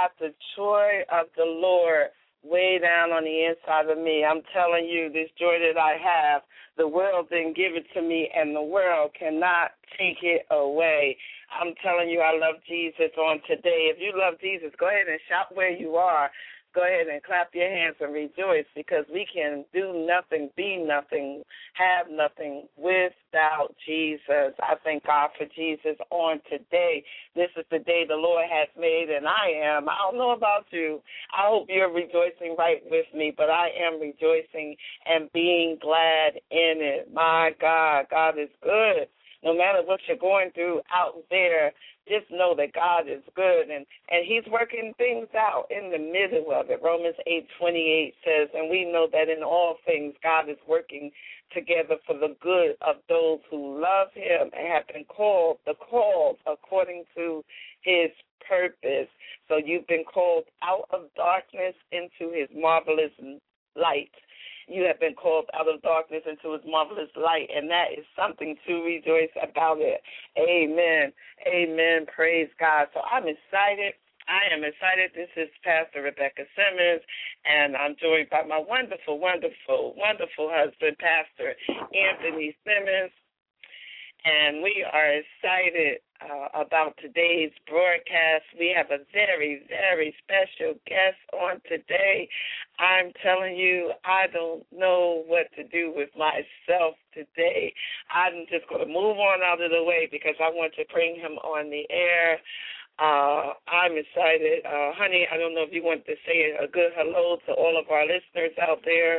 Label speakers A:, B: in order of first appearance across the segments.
A: got the joy of the Lord way down on the inside of me. I'm telling you, this joy that I have, the world didn't give it to me, and the world cannot take it away. I'm telling you, I love Jesus on today. If you love Jesus, go ahead and shout where you are. Go ahead and clap your hands and rejoice, because we can do nothing, be nothing, have nothing without Jesus. I thank God for Jesus on today. This is the day the Lord has made, and I don't know about you. I hope you're rejoicing right with me, but I am rejoicing and being glad in it. My God, God is good. No matter what you're going through out there, just know that God is good, and he's working things out in the middle of it. Romans 8:28 says, and we know that in all things God is working together for the good of those who love him and have been called according to his purpose. So you've been called out of darkness into his marvelous light. You have been called out of darkness into his marvelous light, and that is something to rejoice about it. Amen. Amen. Praise God. So I'm excited. I am excited. This is Pastor Rebecca Simmons, and I'm joined by my wonderful, wonderful, wonderful husband, Pastor Anthony Simmons. And we are excited about today's broadcast. We have a very, very special guest on today. I'm telling you, I don't know what to do with myself today. I'm just going to move on out of the way because I want to bring him on the air. I'm excited. Honey, I don't know if you want to say a good hello to all of our listeners out there.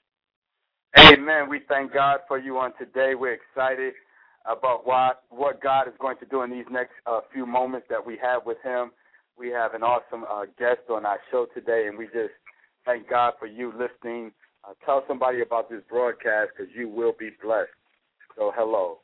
B: Amen. We thank God for you on today. We're excited about what God is going to do in these next few moments that we have with him. We have an awesome guest on our show today, and we just thank God for you listening. Tell somebody about this broadcast because you will be blessed. So hello.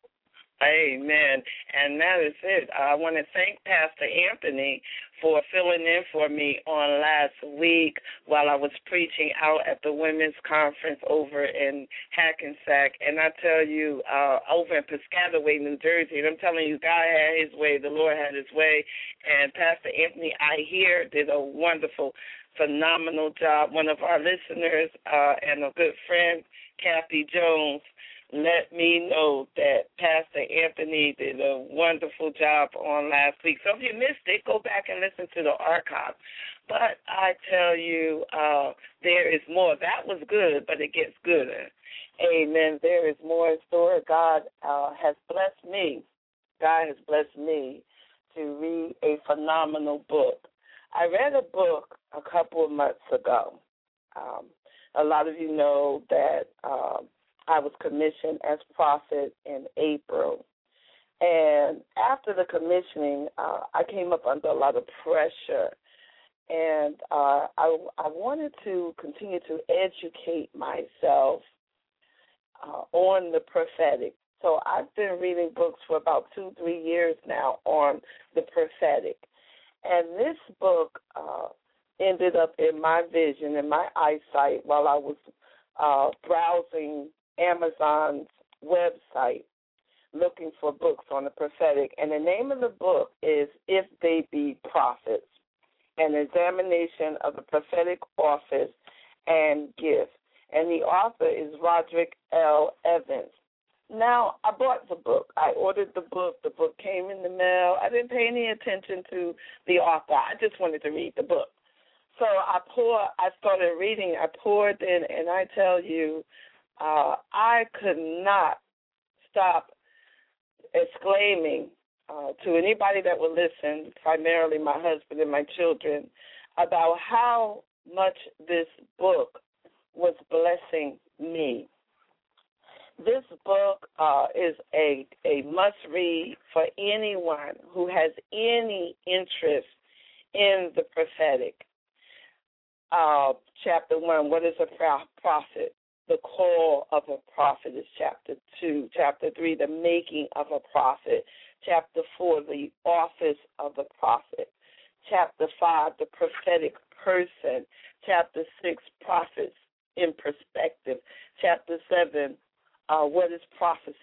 A: Amen. And that is it. I want to thank Pastor Anthony for filling in for me on last week while I was preaching out at the women's conference over in Hackensack. And I tell you, over in Piscataway, New Jersey, and I'm telling you, God had his way. The Lord had his way. And Pastor Anthony, I hear, did a wonderful, phenomenal job. One of our listeners and a good friend, Kathy Jones, let me know that Pastor Anthony did a wonderful job on last week. So if you missed it, go back and listen to the archive. But I tell you, there is more. That was good, but it gets gooder. Amen. There is more in store. God has blessed me. God has blessed me to read a phenomenal book. I read a book a couple of months ago. A lot of you know that I was commissioned as prophet in April. And after the commissioning, I came up under a lot of pressure. And I wanted to continue to educate myself on the prophetic. So I've been reading books for about 2-3 years now on the prophetic. And this book ended up in my vision, in my eyesight, while I was browsing Amazon's website looking for books on the prophetic. And the name of the book is If They Be Prophets, an examination of the prophetic office and gift. And the author is Roderick L. Evans. Now, I bought the book. I ordered the book. The book came in the mail. I didn't pay any attention to the author. I just wanted to read the book. So I started reading. I poured in, and I tell you, I could not stop exclaiming to anybody that would listen, primarily my husband and my children, about how much this book was blessing me. This book is a must-read for anyone who has any interest in the prophetic. Chapter 1, what is a prophet? The call of a prophet is chapter 2. Chapter 3, the making of a prophet. Chapter 4, the office of the prophet. Chapter 5, the prophetic person. Chapter 6, prophets in perspective. Chapter 7, what is prophecy?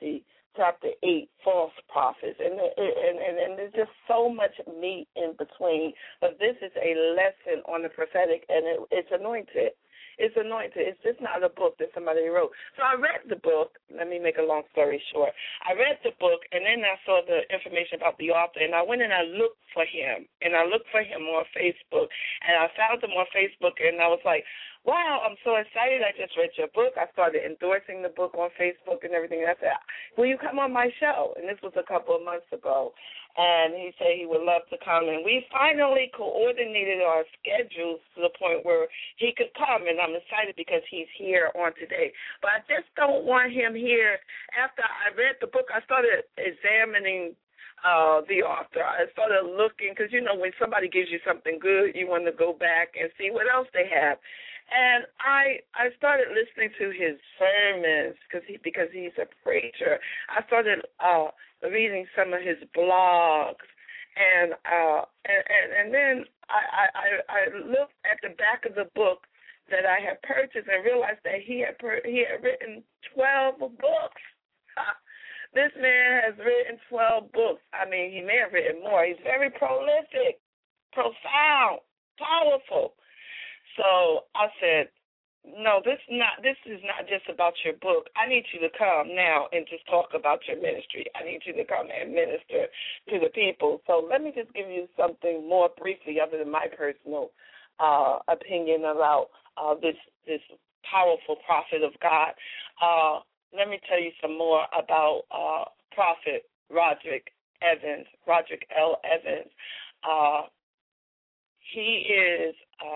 A: chapter 8, false prophets. And there's just so much meat in between. But this is a lesson on the prophetic, and it's anointed. It's anointed. It's just not a book that somebody wrote. So I read the book. Let me make a long story short. I read the book, and then I saw the information about the author, and I went and I looked for him. And I looked for him on Facebook, and I found him on Facebook, and I was like, wow, I'm so excited. I just read your book. I started endorsing the book on Facebook and everything. And I said, will you come on my show? And this was a couple of months ago. And he said he would love to come. And we finally coordinated our schedules to the point where he could come. And I'm excited because he's here on today. But I just don't want him here. After I read the book, I started examining the author. I started looking because, you know, when somebody gives you something good, you want to go back and see what else they have. And I started listening to his sermons because he's a preacher. I started reading some of his blogs, and then I looked at the back of the book that I had purchased and realized that he had written 12 books. This man has written 12 books. I mean, he may have written more. He's very prolific, profound, powerful. So I said, no, this is not just about your book. I need you to come now and just talk about your ministry. I need you to come and minister to the people. So let me just give you something more briefly other than my personal opinion about this powerful prophet of God. Let me tell you some more about Prophet Roderick L. Evans. He is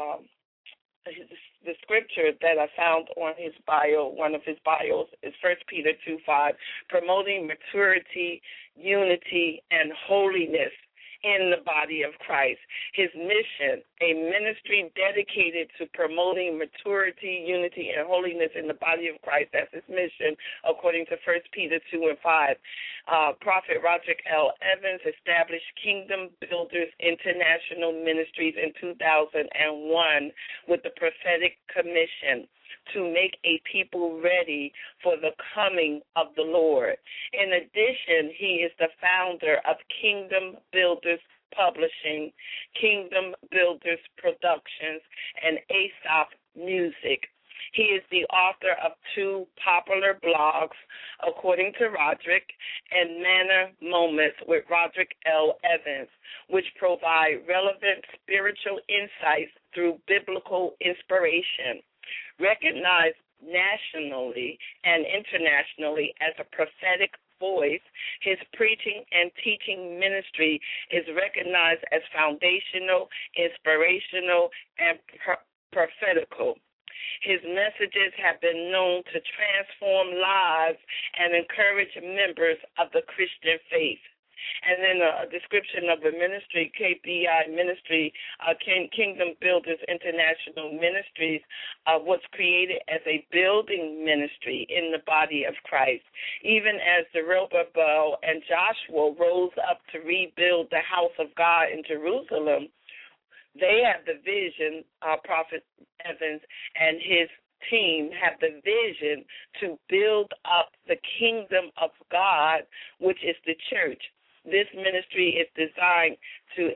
A: the scripture that I found on his bio, one of his bios, is 1 Peter 2:5, promoting maturity, unity, and holiness in the body of Christ. His mission, a ministry dedicated to promoting maturity, unity, and holiness in the body of Christ. That's his mission, according to 1 Peter 2:5. Prophet Roderick L. Evans established Kingdom Builders International Ministries in 2001 with the prophetic commission to make a people ready for the coming of the Lord. In addition, he is the founder of Kingdom Builders Publishing, Kingdom Builders Productions, and Aesop Music. He is the author of 2 popular blogs, according to Roderick, and Manna Moments with Roderick L. Evans, which provide relevant spiritual insights through biblical inspiration. Recognized nationally and internationally as a prophetic voice, his preaching and teaching ministry is recognized as foundational, inspirational, and prophetical. His messages have been known to transform lives and encourage members of the Christian faith. And then a description of the ministry, KBI Ministry, Kingdom Builders International Ministries, was created as a building ministry in the body of Christ. Even as Zerubbabel and Joshua rose up to rebuild the house of God in Jerusalem, they have the vision, Prophet Evans and his team have the vision to build up the kingdom of God, which is the church. This ministry is designed to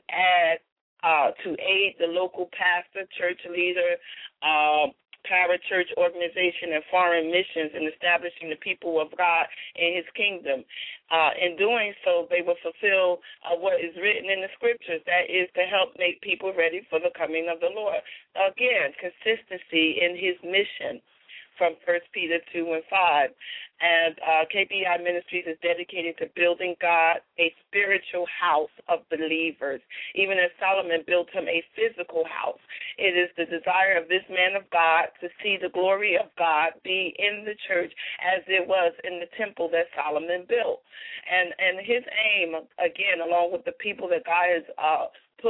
A: aid the local pastor, church leader, parachurch organization, and foreign missions in establishing the people of God in his kingdom. In doing so, they will fulfill what is written in the scriptures, that is to help make people ready for the coming of the Lord. Again, consistency in his mission from 1 Peter 2:5. And KBI Ministries is dedicated to building God a spiritual house of believers, even as Solomon built him a physical house. It is the desire of this man of God to see the glory of God be in the church as it was in the temple that Solomon built. And his aim, again, along with the people that God has put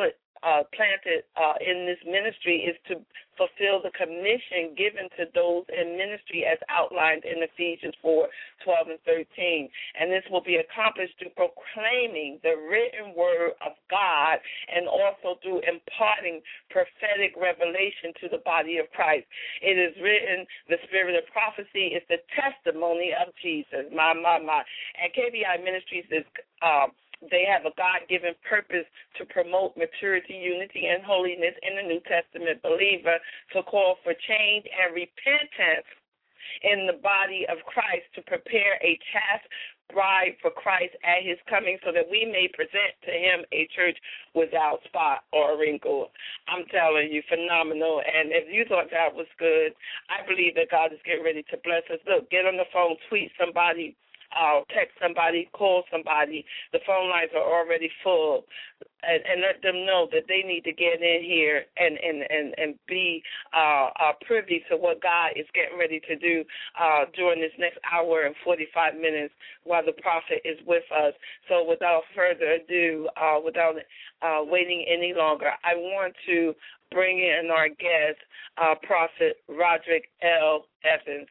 A: planted in this ministry is to fulfill the commission given to those in ministry as outlined in Ephesians 4:12 and 13. And this will be accomplished through proclaiming the written word of God and also through imparting prophetic revelation to the body of Christ. It is written, the spirit of prophecy is the testimony of Jesus. My. And KBI Ministries is they have a God-given purpose to promote maturity, unity, and holiness in the New Testament believer, to call for change and repentance in the body of Christ, to prepare a chaste bride for Christ at his coming, so that we may present to him a church without spot or wrinkle. I'm telling you, phenomenal. And if you thought that was good, I believe that God is getting ready to bless us. Look, get on the phone, tweet somebody, text somebody, call somebody. The phone lines are already full, and let them know that they need to get in here and be privy to what God is getting ready to do during this next hour and 45 minutes while the prophet is with us. So without further ado, without waiting any longer, I want to bring in our guest, Prophet Roderick L. Evans.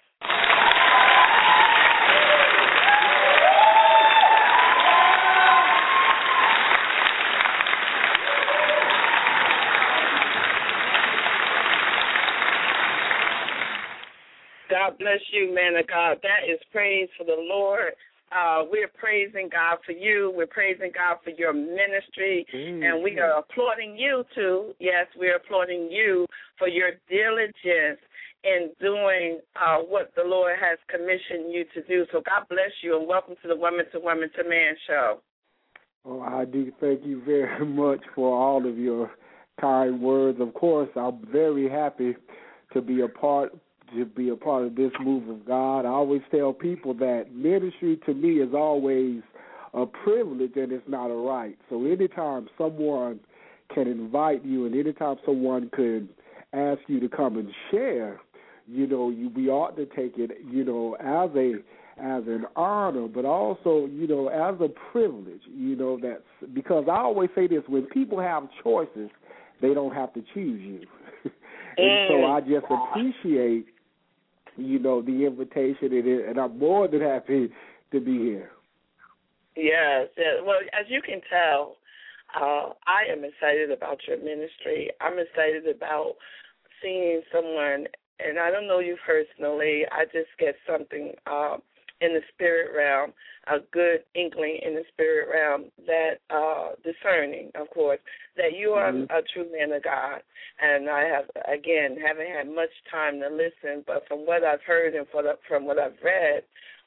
A: God bless you, man of God. That is praise for the Lord. We're praising God for you. We're praising God for your ministry. And we are applauding you, too. Yes, we're applauding you for your diligence in doing what the Lord has commissioned you to do. So God bless you, and welcome to the Woman to Woman to Man show.
C: Oh, I do thank you very much for all of your kind words. Of course, I'm very happy to be a part of this move of God. I always tell people that ministry to me is always a privilege and it's not a right. So anytime someone can invite you and anytime someone could ask you to come and share, we ought to take it, as an honor, but also, as a privilege, that's because I always say this, when people have choices, they don't have to choose you. And so I just appreciate the invitation, and I'm more than happy to be here.
A: Yes. Well, as you can tell, I am excited about your ministry. I'm excited about seeing someone, and I don't know you personally, I just get something in the spirit realm, a good inkling in the spirit realm that discerning, of course, that you are a true man of God. And I haven't had much time to listen, but from what I've heard and from what I've read,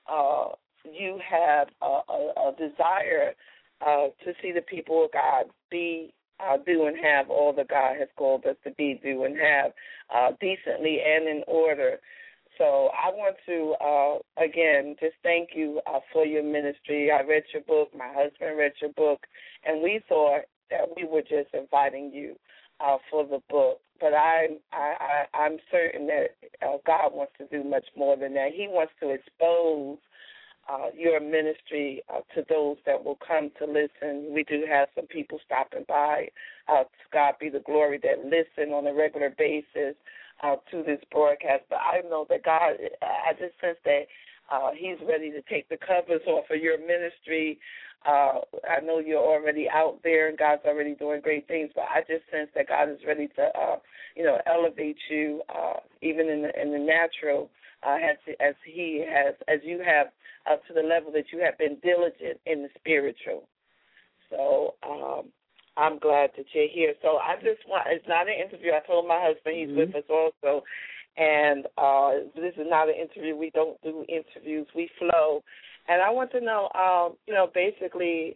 A: you have a desire to see the people of God be, do and have all that God has called us to be, do and have decently and in order. So I want to, again, just thank you for your ministry. I read your book. My husband read your book. And we thought that we were just inviting you for the book. But I'm certain that God wants to do much more than that. He wants to expose your ministry to those that will come to listen. We do have some people stopping by. To God be the glory, that listen on a regular basis to this broadcast. But I know that God, I just sense that he's ready to take the covers off of your ministry. I know you're already out there and God's already doing great things, but I just sense that God is ready to, elevate you even in the natural, as you have to the level that you have been diligent in the spiritual. So I'm glad that you're here. So I just want, it's not an interview. I told my husband he's with us also. And this is not an interview. We don't do interviews. We flow. And I want to know, basically,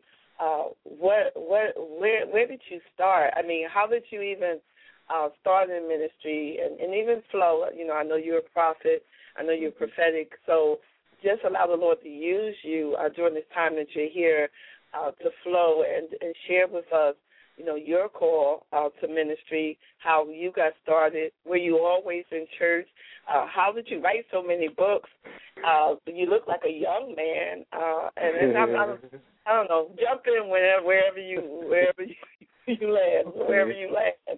A: where did you start? I mean, how did you even start in ministry and even flow? I know you're a prophet. I know you're prophetic. So just allow the Lord to use you during this time that you're here to flow and share with us, your call to ministry, how you got started. Were you always in church? How did you write so many books? You look like a young man, and I don't know. Jump in wherever you You land, wherever you land.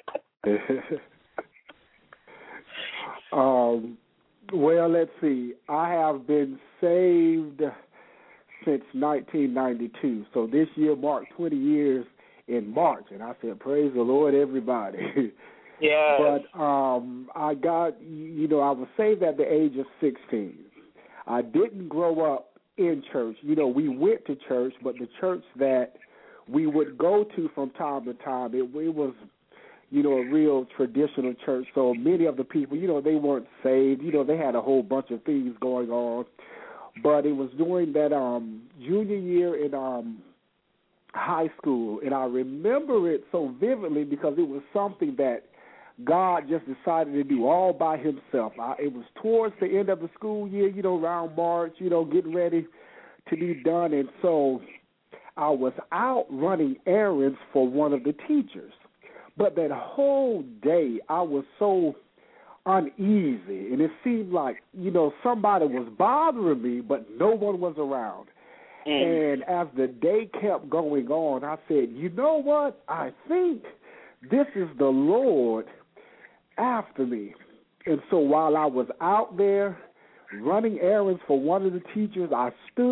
C: Well, let's see. I have been saved since 1992. So this year marked 20 years in March. And I said, praise the Lord, everybody.
A: Yeah.
C: But I got, I was saved at the age of 16. I didn't grow up in church. We went to church, but the church that we would go to from time to time, it was, a real traditional church. So many of the people, they weren't saved. They had a whole bunch of things going on. But it was during that junior year in high school, and I remember it so vividly because it was something that God just decided to do all by himself. It was towards the end of the school year, around March, getting ready to be done. And so I was out running errands for one of the teachers. But that whole day I was so uneasy, and it seemed like, somebody was bothering me, but no one was around. And as the day kept going on, I said, you know what? I think this is the Lord after me. And so while I was out there running errands for one of the teachers, I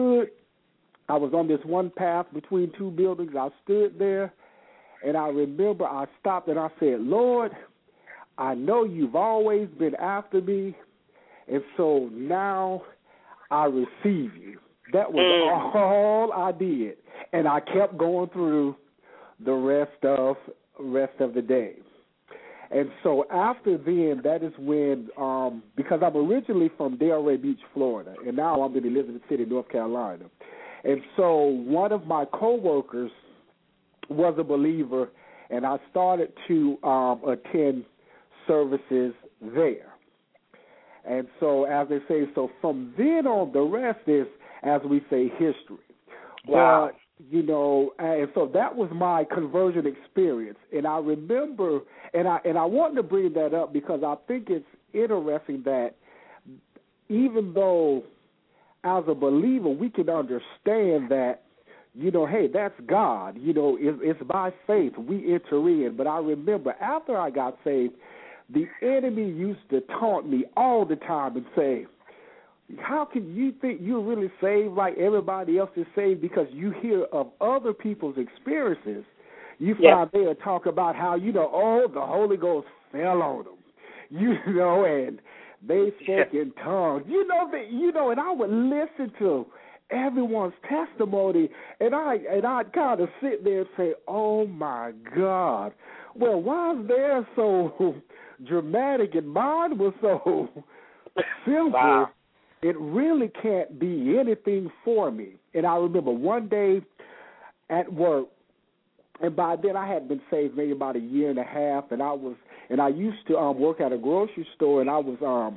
C: was on this one path between two buildings. I stood there, and I remember I stopped and I said, Lord, I know you've always been after me, and so now I receive you. That was all I did, and I kept going through the rest of the day. And so after then, that is when, because I'm originally from Delray Beach, Florida, and now I'm in Elizabeth City, North Carolina. And so one of my coworkers was a believer, and I started to attend services there. And so, as they say, so from then on, the rest is, as we say, history.
A: Wow.
C: But, and so that was my conversion experience. And I remember, and I want to bring that up because I think it's interesting that even though as a believer we can understand that, hey, that's God. It's by faith we enter in. But I remember after I got saved, the enemy used to taunt me all the time and say, how can you think you're really saved like everybody else is saved? Because you hear of other people's experiences. You find they'll talk about how, the Holy Ghost fell on them, and they spoke in tongues. And I would listen to everyone's testimony, and I'd kind of sit there and say, oh, my God, well, why is theirs so dramatic and mine was so simple?
A: Wow.
C: It really can't be anything for me. And I remember one day at work, and by then I had been saved maybe about a year and a half, and I used to work at a grocery store, and I was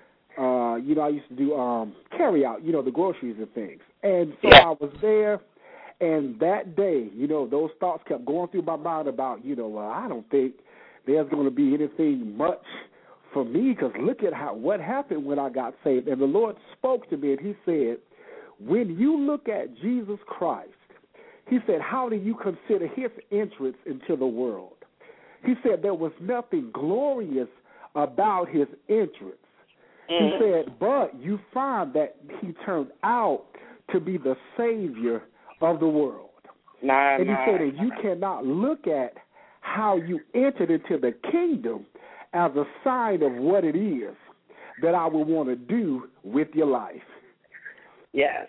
C: I used to do carry out, the groceries and things. And so I was there, and that day, those thoughts kept going through my mind about, I don't think there's going to be anything much for me, because look at what happened when I got saved. And the Lord spoke to me, and he said, when you look at Jesus Christ, he said, how do you consider his entrance into the world? He said there was nothing glorious about his entrance. He said, but you find that he turned out to be the Savior of the world. And he said that you cannot look at how you entered into the kingdom as a sign of what it is that I would want to do with your life.
A: Yes.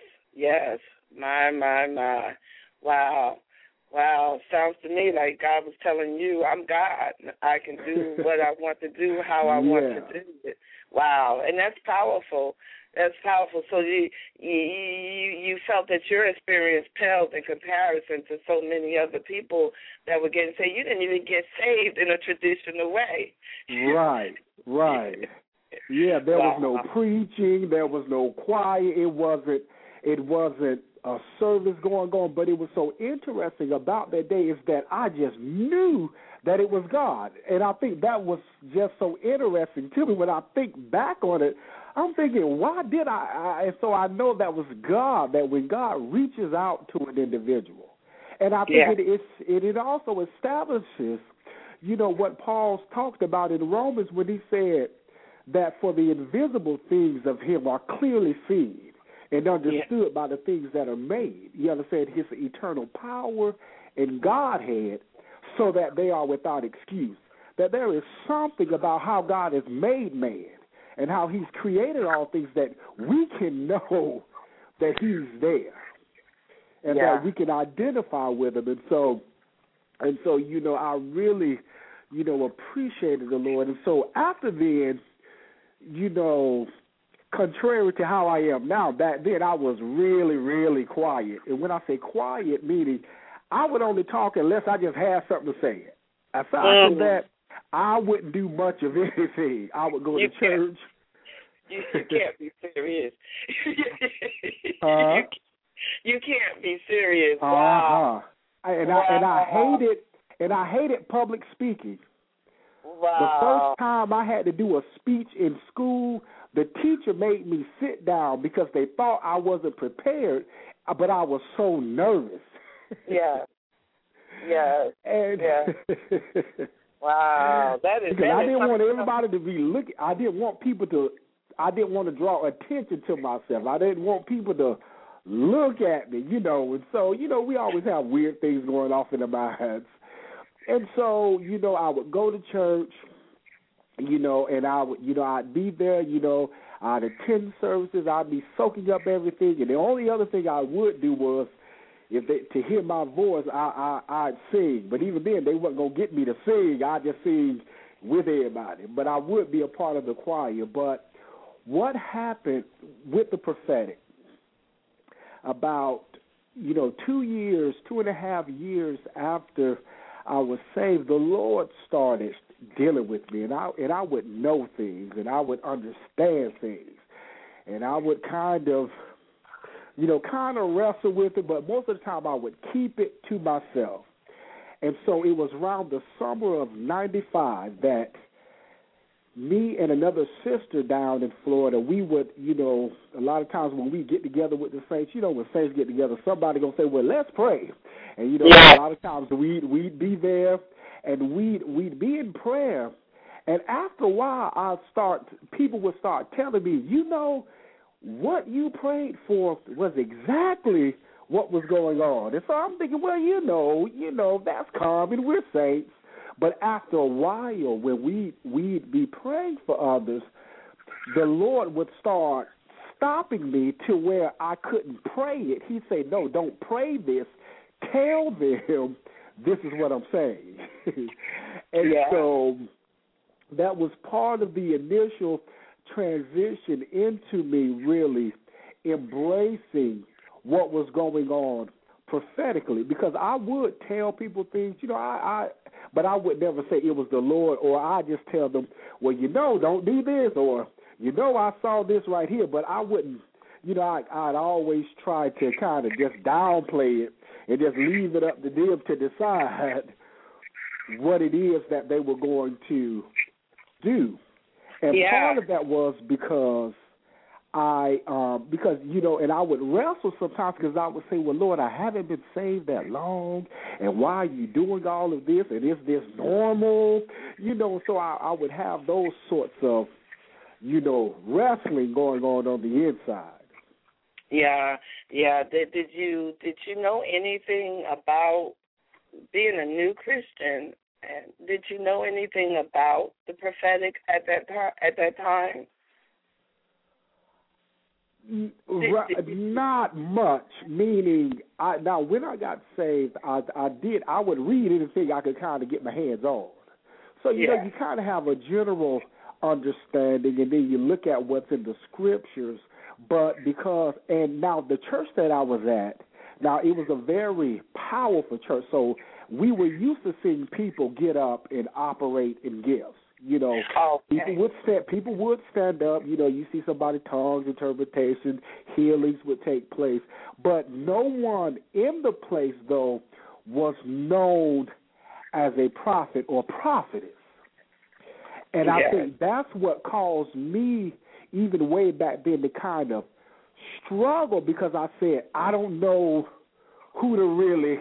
A: My. Wow. Sounds to me like God was telling you, I'm God. I can do what I want to do, how I want to do it. Wow. And that's powerful. That's powerful. So you felt that your experience paled in comparison to so many other people that were getting saved. You didn't even get saved in a traditional way.
C: Right. Yeah, there was no preaching. There was no choir. It wasn't a service going on. But it was so interesting about that day is that I just knew that it was God. And I think that was just so interesting to me. When I think back on it, I'm thinking, why did I? And so I know that was God, that when God reaches out to an individual And I think it also establishes, you know, what Paul's talked about in Romans when he said that for the invisible things of him are clearly seen and understood by the things that are made. You understand his eternal power and Godhead so that they are without excuse. That there is something about how God has made man and how he's created all things that we can know that he's there and that we can identify with him. And so, you know, I really, you know, appreciated the Lord. And so after then, you know, contrary to how I am now, back then I was really, really quiet. And when I say quiet, meaning I would only talk unless I just had something to say. Aside from that, I wouldn't do much of anything. I would go to church.
A: You can't be serious. You can't be serious. Wow.
C: And I hated public speaking.
A: Wow.
C: The first time I had to do a speech in school, the teacher made me sit down because they thought I wasn't prepared, but I was so nervous.
A: Yeah. Wow, that is.
C: Because I didn't want everybody to be looking. I didn't want to draw attention to myself. I didn't want people to look at me, you know. And so, you know, we always have weird things going off in our minds. And so, you know, I would go to church, you know, and I'd be there, you know, I'd attend services, I'd be soaking up everything. And the only other thing I would do was, to hear my voice, I'd sing. But even then, they wasn't going to get me to sing. I'd just sing with everybody. But I would be a part of the choir. But what happened with the prophetic about, you know, 2.5 years after I was saved, the Lord started dealing with me. And I would know things, and I would understand things. And I would kind of wrestle with it, but most of the time I would keep it to myself. And so it was around the summer of 95 that me and another sister down in Florida, we would, you know, a lot of times when we get together with the saints, you know, when saints get together, somebody going to say, well, let's pray. And, you know, a lot of times we'd be there and we'd be in prayer. And after a while, people would start telling me, you know, what you prayed for was exactly what was going on. And so I'm thinking, well, you know, that's common. We're saints. But after a while, when we'd be praying for others, the Lord would start stopping me to where I couldn't pray it. He'd say, no, don't pray this. Tell them this is what I'm saying. And so that was part of the initial transition into me really embracing what was going on prophetically, because I would tell people things, you know, but I would never say it was the Lord, or I just tell them, well, you know, don't do this, or, you know, I saw this right here, but I wouldn't, you know, I'd always try to kind of just downplay it and just leave it up to them to decide what it is that they were going to do. And part of that was because you know, and I would wrestle sometimes because I would say, well, Lord, I haven't been saved that long, and why are you doing all of this, and is this normal? You know, so I would have those sorts of, you know, wrestling going on the inside.
A: Yeah. Did you know anything about being a new Christian? And did you know anything about the prophetic at that time?
C: Not much. Meaning, when I got saved, I would read anything I could kind of get my hands on. So you know, you kind of have a general understanding, and then you look at what's in the scriptures. But now the church that I was at, now it was a very powerful church, so we were used to seeing people get up and operate in gifts. You know, people would stand up. You know, you see somebody tongues, interpretation, healings would take place. But no one in the place, though, was known as a prophet or prophetess. And I think that's what caused me, even way back then, to kind of struggle, because I said, I don't know who to really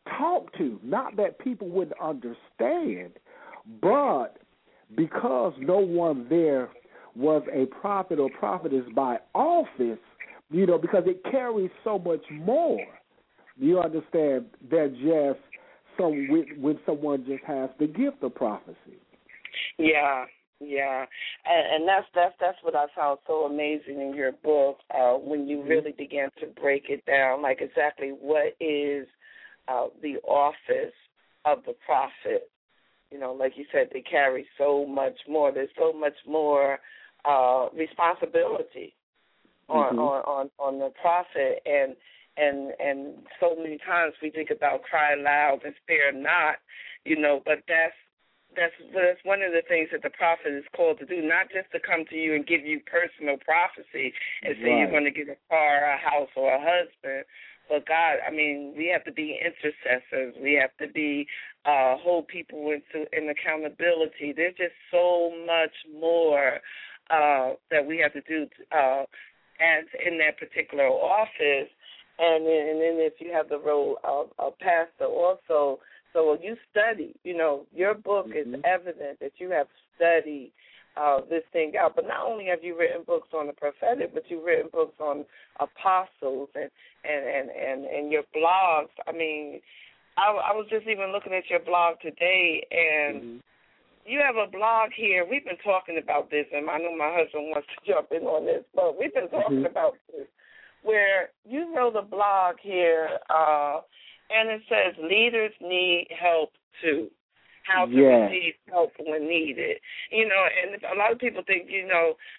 C: talked to. Not that people wouldn't understand, but because no one there was a prophet or prophetess by office, because it carries so much more. You understand, that just when someone just has the gift of prophecy.
A: Yeah, and that's what I found so amazing in your book when you really began to break it down, like exactly what is the office of the prophet. Like you said, they carry so much more. There's so much more responsibility on the prophet, and so many times we think about cry loud and spare not, but that's one of the things that the prophet is called to do, not just to come to you and give you personal prophecy and say you're going to get a car, a house, or a husband. But God, we have to be intercessors. We have to be hold people in accountability. There's just so much more that we have to do as in that particular office. And then if you have the role of pastor also, so you study. Your book is evident that you have studied this thing out. But not only have you written books on the prophetic, but you've written books on apostles and your blogs. I was just even looking at your blog today, and you have a blog here. We've been talking about this, and I know my husband wants to jump in on this, but we've been talking about this, where you wrote a blog here, and it says leaders need help too. How to receive help when needed. And a lot of people think, okay,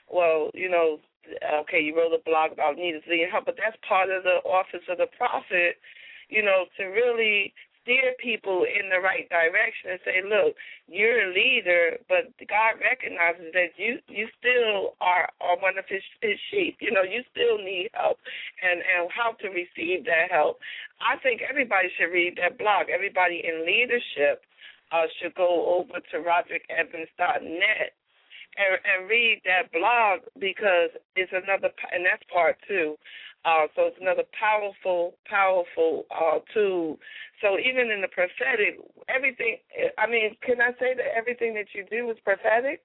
A: you wrote a blog about leaders needing help, but that's part of the office of the prophet, to really steer people in the right direction and say, look, you're a leader, but God recognizes that you still are one of his sheep. You still need help and how to receive that help. I think everybody should read that blog. Everybody in leadership should go over to RoderickEvans.net and read that blog, because it's another, and that's part two. So it's another powerful tool. So even in the prophetic, everything, can I say that everything that you do is prophetic?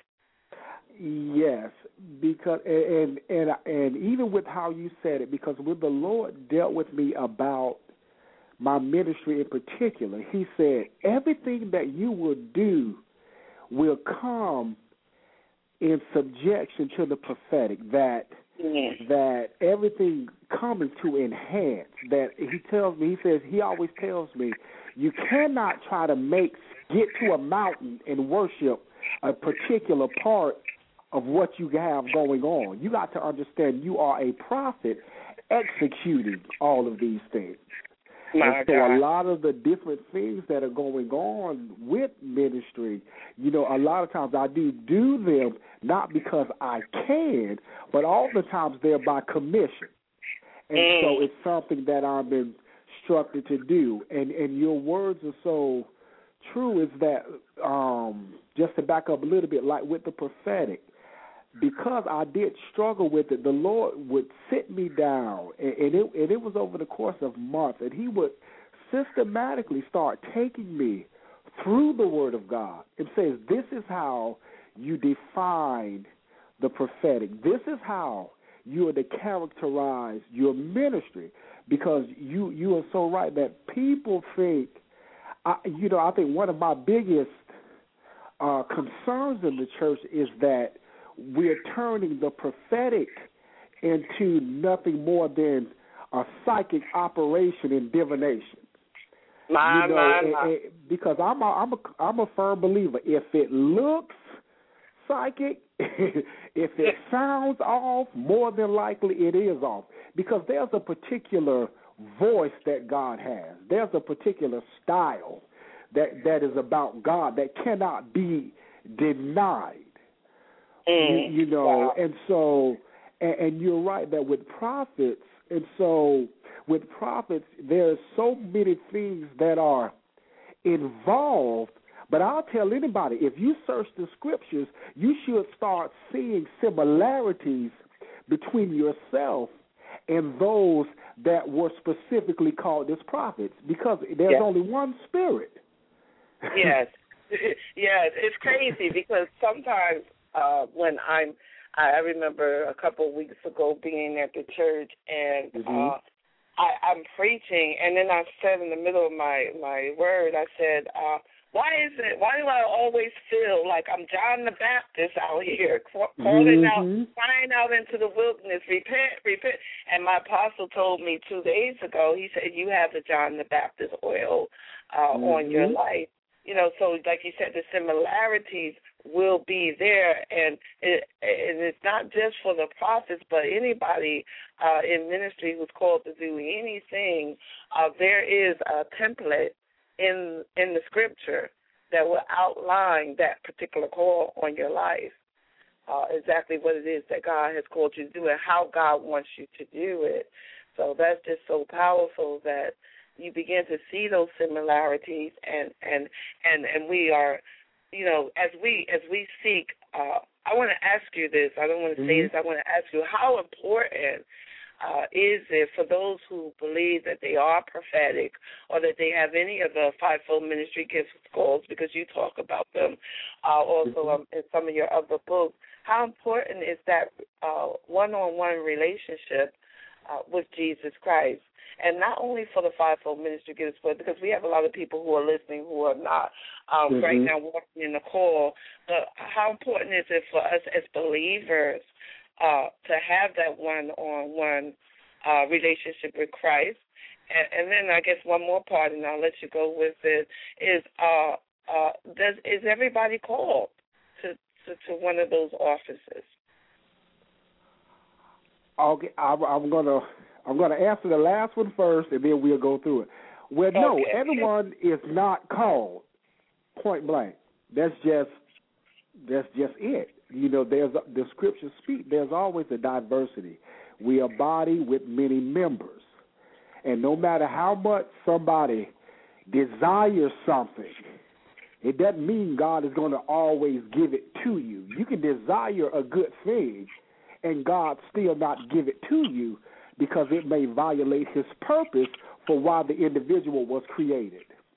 C: Yes, because and even with how you said it, because when the Lord dealt with me about my ministry in particular, he said, everything that you will do will come in subjection to the prophetic, that everything comes to enhance, that he always tells me, you cannot try to get to a mountain and worship a particular part of what you have going on. You got to understand you are a prophet executing all of these things. And so a lot of the different things that are going on with ministry, a lot of times I do them not because I can, but all the times they're by commission. And so it's something that I've been instructed to do. And your words are so true, is that just to back up a little bit, like with the prophetic, because I did struggle with it, the Lord would sit me down, and it was over the course of months, and he would systematically start taking me through the Word of God and says, this is how you define the prophetic. This is how you are to characterize your ministry, because you are so right that people think, I think one of my biggest concerns in the church is that we're turning the prophetic into nothing more than a psychic operation in divination. Because I'm a firm believer. If it looks psychic, if it sounds off, more than likely it is off. Because there's a particular voice that God has. There's a particular style that is about God that cannot be denied. And so, and you're right that with prophets, there's so many things that are involved. But I'll tell anybody, if you search the scriptures, you should start seeing similarities between yourself and those that were specifically called as prophets because there's only one Spirit.
A: Yes. Yes, it's crazy because sometimes when I remember a couple of weeks ago being at the church and I'm preaching, and then I said in the middle of my word, I said, why do I always feel like I'm John the Baptist out here calling out, crying out into the wilderness, repent, repent? And my apostle told me 2 days ago, he said, you have the John the Baptist oil on your life. You know, so like you said, the similarities will be there, and it's not just for the prophets, but anybody in ministry who's called to do anything. There is a template in the scripture that will outline that particular call on your life, exactly what it is that God has called you to do and how God wants you to do it. So that's just so powerful that you begin to see those similarities, and we are, you know, as we seek. I want to ask you this. I don't want to say this. I want to ask you, how important is it for those who believe that they are prophetic or that they have any of the fivefold ministry gifts calls, because you talk about them also in some of your other books? How important is that one-on-one relationship with Jesus Christ? And not only for the fivefold ministry gifts, but because we have a lot of people who are listening who are not right now walking in the call. But how important is it for us as believers to have that one-on-one relationship with Christ? And then I guess one more part, and I'll let you go with it, is everybody called to one of those offices?
C: Okay, I'm gonna answer the last one first, and then we'll go through it. Well, no, everyone is not called point blank. That's just it. You know, the scriptures speak. There's always a diversity. We are a body with many members, and no matter how much somebody desires something, it doesn't mean God is going to always give it to you. You can desire a good thing, and God still not give it to you, because it may violate his purpose for why the individual was created.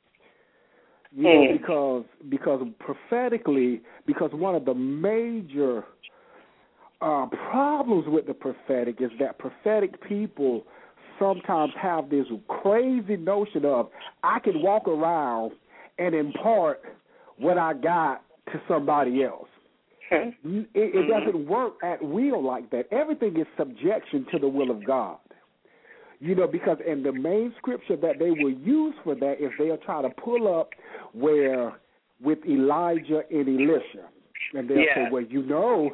C: You know, because prophetically, because one of the major problems with the prophetic is that prophetic people sometimes have this crazy notion of, I can walk around and impart what I got to somebody else. It doesn't work at will like that. Everything is subjection to the will of God. You know, because in the main scripture that they will use for that is they'll try to pull up where with Elijah and Elisha. And they'll say, well, you know,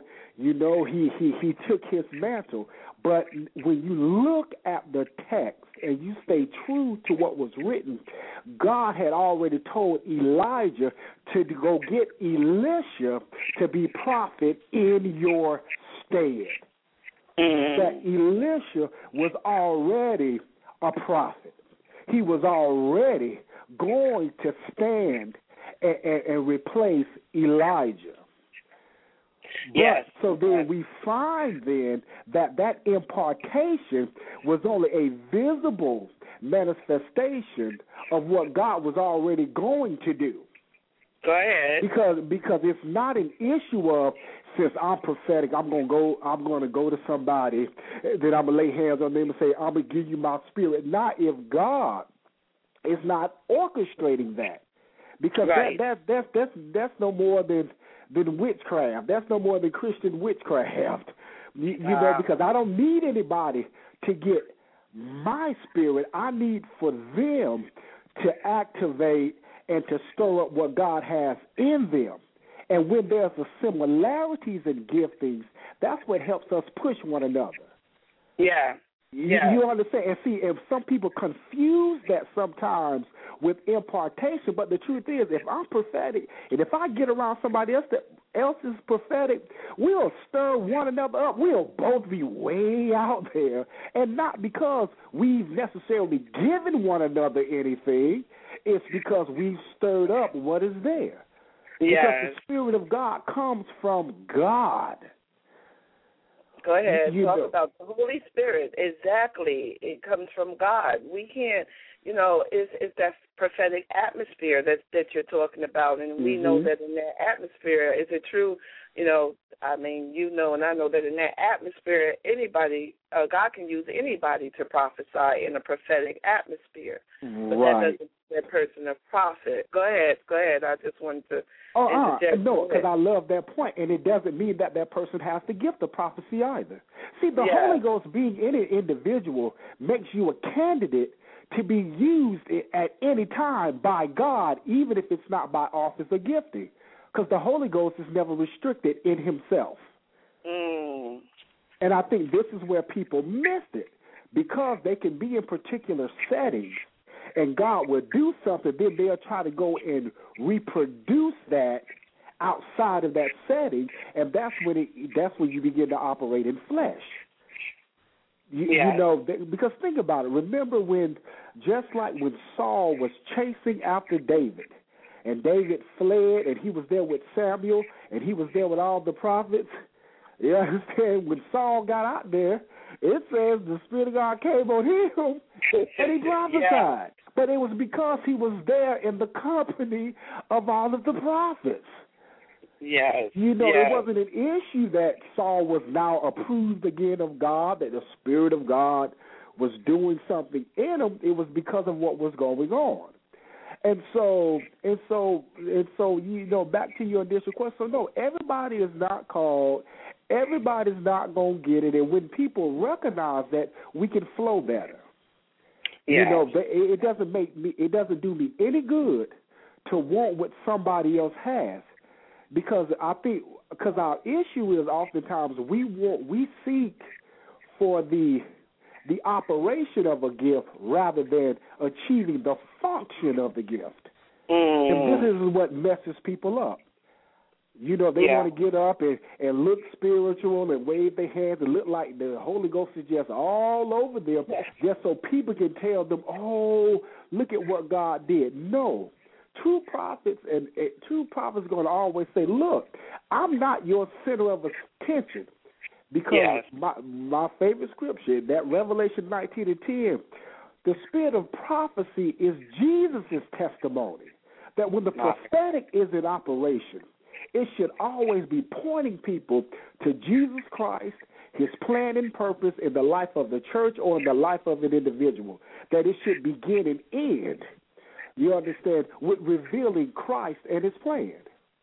C: he took his mantle. But when you look at the text and you stay true to what was written, God had already told Elijah to go get Elisha to be prophet in your stead. That Elisha was already a prophet. He was already going to stand and replace Elijah. Yes. So then we find then that impartation was only a visible manifestation of what God was already going to do.
A: Go ahead.
C: Because it's not an issue of, since I'm prophetic, I'm going to go to somebody, then I'm going to lay hands on them and say, I'm going to give you my spirit. Not if God is not orchestrating that. Because that's no more than witchcraft. That's no more than Christian witchcraft. You know, because I don't need anybody to get my spirit. I need for them to activate and to stir up what God has in them. And when there's a similarities in giftings, that's what helps us push one another.
A: Yeah.
C: You understand? And see, if some people confuse that sometimes with impartation, but the truth is, if I'm prophetic, and if I get around somebody else that else is prophetic, we'll stir one another up. We'll both be way out there, and not because we've necessarily given one another anything. It's because we've stirred up what is there.
A: Yes.
C: Because the Spirit of God comes from God.
A: Go ahead. Talk about the Holy Spirit. Exactly. It comes from God. We can't, it's that prophetic atmosphere that you're talking about, and we know that in that atmosphere, is it true? And I know that in that atmosphere, anybody, God can use anybody to prophesy in a prophetic atmosphere. But that doesn't make that person a prophet. Go ahead. I just wanted to interject.
C: No, because I love that point, and it doesn't mean that person has the gift of prophecy either. See, the Holy Ghost being in an individual makes you a candidate to be used at any time by God, even if it's not by office or gifting, because the Holy Ghost is never restricted in himself. And I think this is where people miss it, because they can be in particular settings, and God will do something, then they'll try to go and reproduce that outside of that setting, and that's when you begin to operate in flesh. Because think about it. Remember just like when Saul was chasing after David, and David fled, and he was there with Samuel, and he was there with all the prophets. You understand? When Saul got out there, it says the Spirit of God came on him, and he prophesied. But it was because he was there in the company of all of the prophets.
A: Yes.
C: It wasn't an issue that Saul was now approved again of God, that the Spirit of God was doing something in him. It was because of what was going on. And so, back to your initial question. So, no, everybody is not called. Everybody's not going to get it. And when people recognize that, we can flow better.
A: Yes.
C: It doesn't do me any good to want what somebody else has. Because our issue is oftentimes we seek for the operation of a gift rather than achieving the function of the gift. And this is what messes people up. They want to get up and look spiritual and wave their hands and look like the Holy Ghost is just all over them, just so people can tell them, oh, look at what God did. No. True prophets are going to always say, look, I'm not your center of attention, because my favorite scripture, that Revelation 19:10, the spirit of prophecy is Jesus' testimony, that when the prophetic is in operation, it should always be pointing people to Jesus Christ, his plan and purpose in the life of the church or in the life of an individual, that it should begin and end. You understand? With revealing Christ and his plan.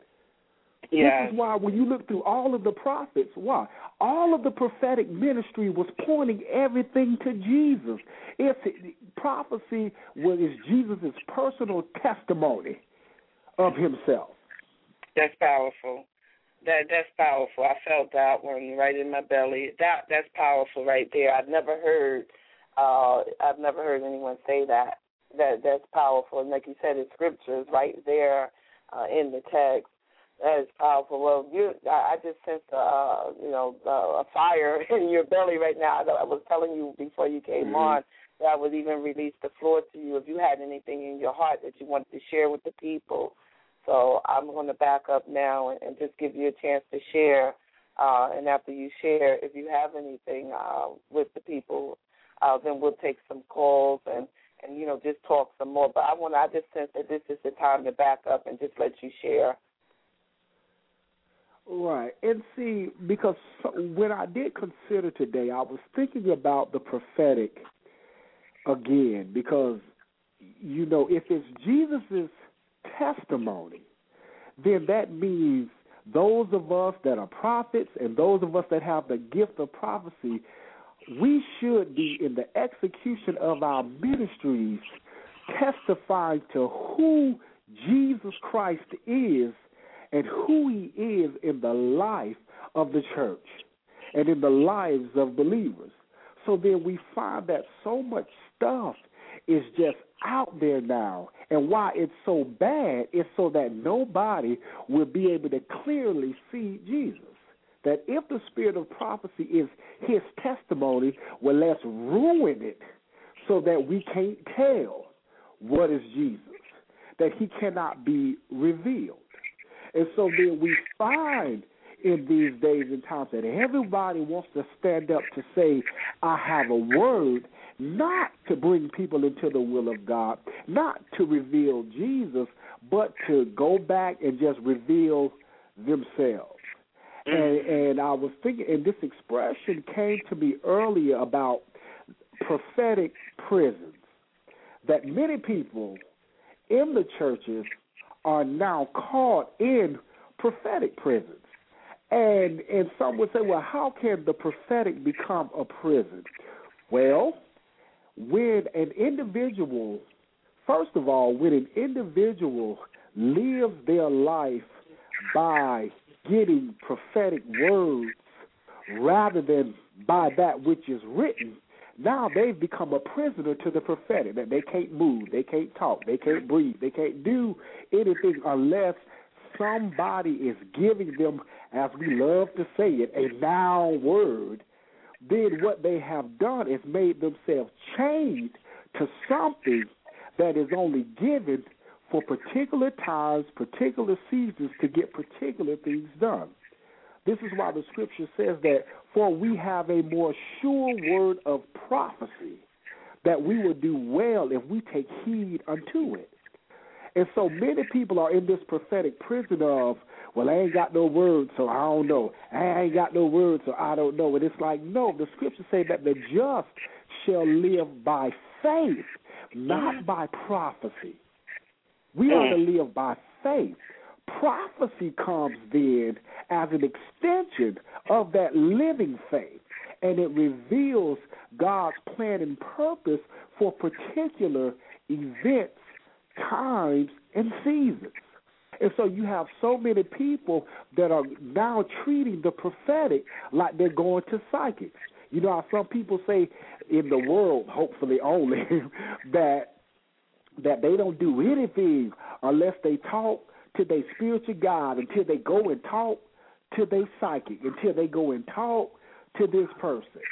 C: This is why when you look through all of the prophets, all of the prophetic ministry was pointing everything to Jesus. Prophecy is Jesus' personal testimony of himself.
A: That's powerful. That's powerful. I felt that one right in my belly. That's powerful right there. I've never heard anyone say that. That's powerful. And like you said, it's scriptures right there in the text. That is powerful. Well, I just sensed a fire in your belly right now. I was telling you before you came on that I would even release the floor to you if you had anything in your heart that you wanted to share with the people. So I'm going to back up now and just give you a chance to share. And after you share, if you have anything with the people, then we'll take some calls and just talk some more. But I just sense that this is the time to back up and just let you share.
C: Right. And see, because when I did consider today, I was thinking about the prophetic again, because, if it's Jesus' testimony, then that means those of us that are prophets and those of us that have the gift of prophecy, we should be in the execution of our ministries testifying to who Jesus Christ is and who he is in the life of the church and in the lives of believers. So then we find that so much stuff is just out there now. And why it's so bad is so that nobody will be able to clearly see Jesus. That if the spirit of prophecy is his testimony, well, let's ruin it so that we can't tell what is Jesus, that he cannot be revealed. And so then we find in these days and times that everybody wants to stand up to say, I have a word, not to bring people into the will of God, not to reveal Jesus, but to go back and just reveal themselves. And I was thinking, and this expression came to me earlier about prophetic prisons, that many people in the churches are now caught in prophetic prisons. And some would say, well, how can the prophetic become a prison? Well, when an individual, first of all, when an individual lives their life by getting prophetic words rather than by that which is written, now they've become a prisoner to the prophetic, that they can't move, they can't talk, they can't breathe, they can't do anything unless somebody is giving them, as we love to say it, a now word. Then what they have done is made themselves chained to something that is only given for particular times, particular seasons to get particular things done. This is why the scripture says that, for we have a more sure word of prophecy, that we will do well if we take heed unto it. And so many people are in this prophetic prison of, well, I ain't got no word, so I don't know. I ain't got no word, so I don't know. And it's like, no, the scriptures say that the just shall live by faith, not by prophecy. We are to live by faith. Prophecy comes then as an extension of that living faith, and it reveals God's plan and purpose for particular events, times, and seasons. And so you have so many people that are now treating the prophetic like they're going to psychics. You know how some people say in the world, hopefully only, that they don't do anything unless they talk to their spiritual God, until they go and talk to their psychic, until they go and talk to this person.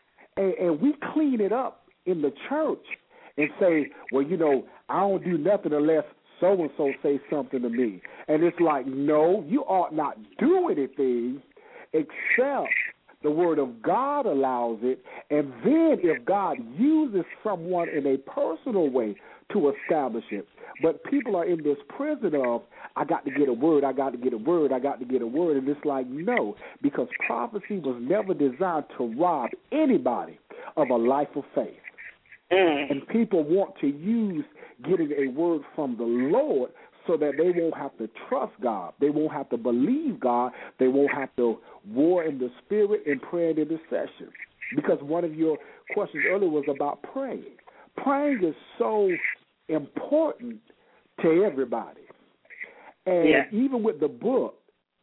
C: And we clean it up in the church and say, well, you know, I don't do nothing unless so-and-so say something to me. And it's like, no, you ought not do anything except the word of God allows it. And then if God uses someone in a personal way to establish it. But people are in this prison of, I got to get a word, I got to get a word, I got to get a word. And it's like, no, because prophecy was never designed to rob anybody of a life of faith. And people want to use getting a word from the Lord so that they won't have to trust God. They won't have to believe God. They won't have to war in the spirit and pray and intercession. Because one of your questions earlier was about praying. Praying is so important to everybody. And even with the book,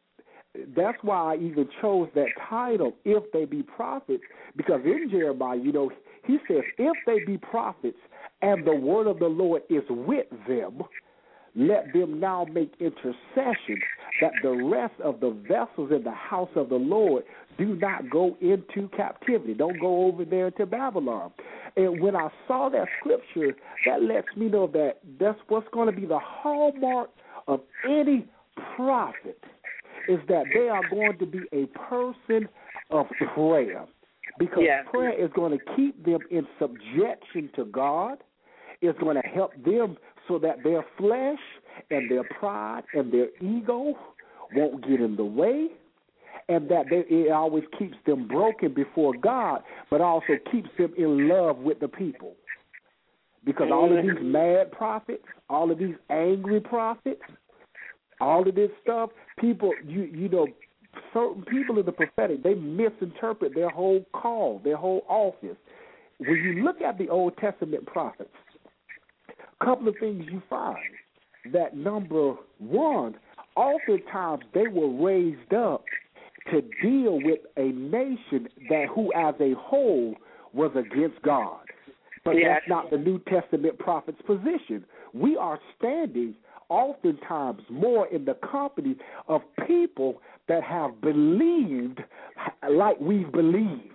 C: that's why I even chose that title, If They Be Prophets, because in Jeremiah, you know, he says, if they be prophets and the word of the Lord is with them, let them now make intercession that the rest of the vessels in the house of the Lord do not go into captivity. Don't go over there to Babylon. And when I saw that scripture, that lets me know that that's what's going to be the hallmark of any prophet, is that they are going to be a person of prayer. Because prayer is going to keep them in subjection to God. It's going to help them so that their flesh and their pride and their ego won't get in the way, and that it always keeps them broken before God, but also keeps them in love with the people. Because all of these mad prophets, all of these angry prophets, all of this stuff, people, you know, certain people in the prophetic, they misinterpret their whole call, their whole office. When you look at the Old Testament prophets, a couple of things you find. That number one, oftentimes they were raised up to deal with a nation that who as a whole was against God. But that's not the New Testament prophet's position. We are standing oftentimes more in the company of people that have believed like we've believed.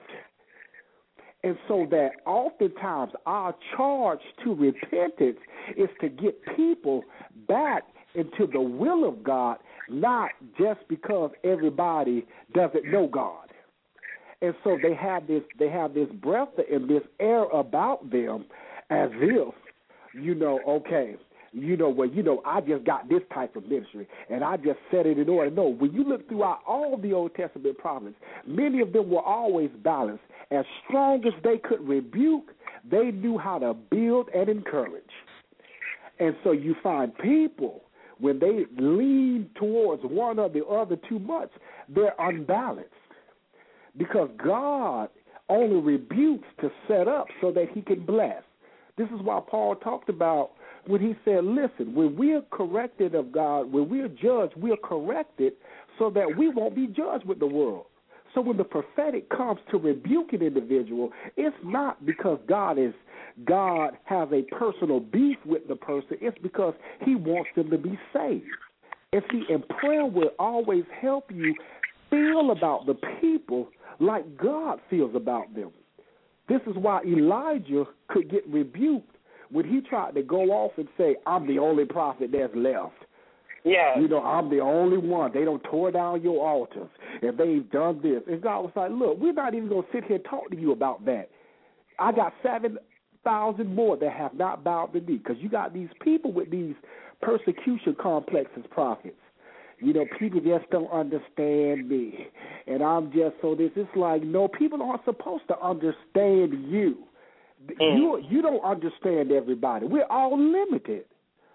C: And so that oftentimes our charge to repentance is to get people back into the will of God, not just because everybody doesn't know God. And so they have this breath and this air about them as if, okay, I just got this type of ministry, and I just set it in order. No, when you look throughout all the Old Testament prophets, many of them were always balanced. As strong as they could rebuke, they knew how to build and encourage. And so you find people, when they lean towards one or the other too much, they're unbalanced. Because God only rebukes to set up so that he can bless. This is why Paul talked about when he said, listen, when we are corrected of God, when we are judged, we are corrected so that we won't be judged with the world. So when the prophetic comes to rebuke an individual, it's not because God has a personal beef with the person. It's because he wants them to be saved. And see, and prayer will always help you feel about the people like God feels about them. This is why Elijah could get rebuked when he tried to go off and say, I'm the only prophet that's left.
A: Yeah.
C: I'm the only one. They don't tore down your altars, and they've done this. And God was like, look, we're not even going to sit here and talk to you about that. I got 7,000 more that have not bowed the knee, because you got these people with these persecution complexes, prophets. People just don't understand me, and I'm just so this. It's like, no, people aren't supposed to understand you. You don't understand everybody. We're all limited.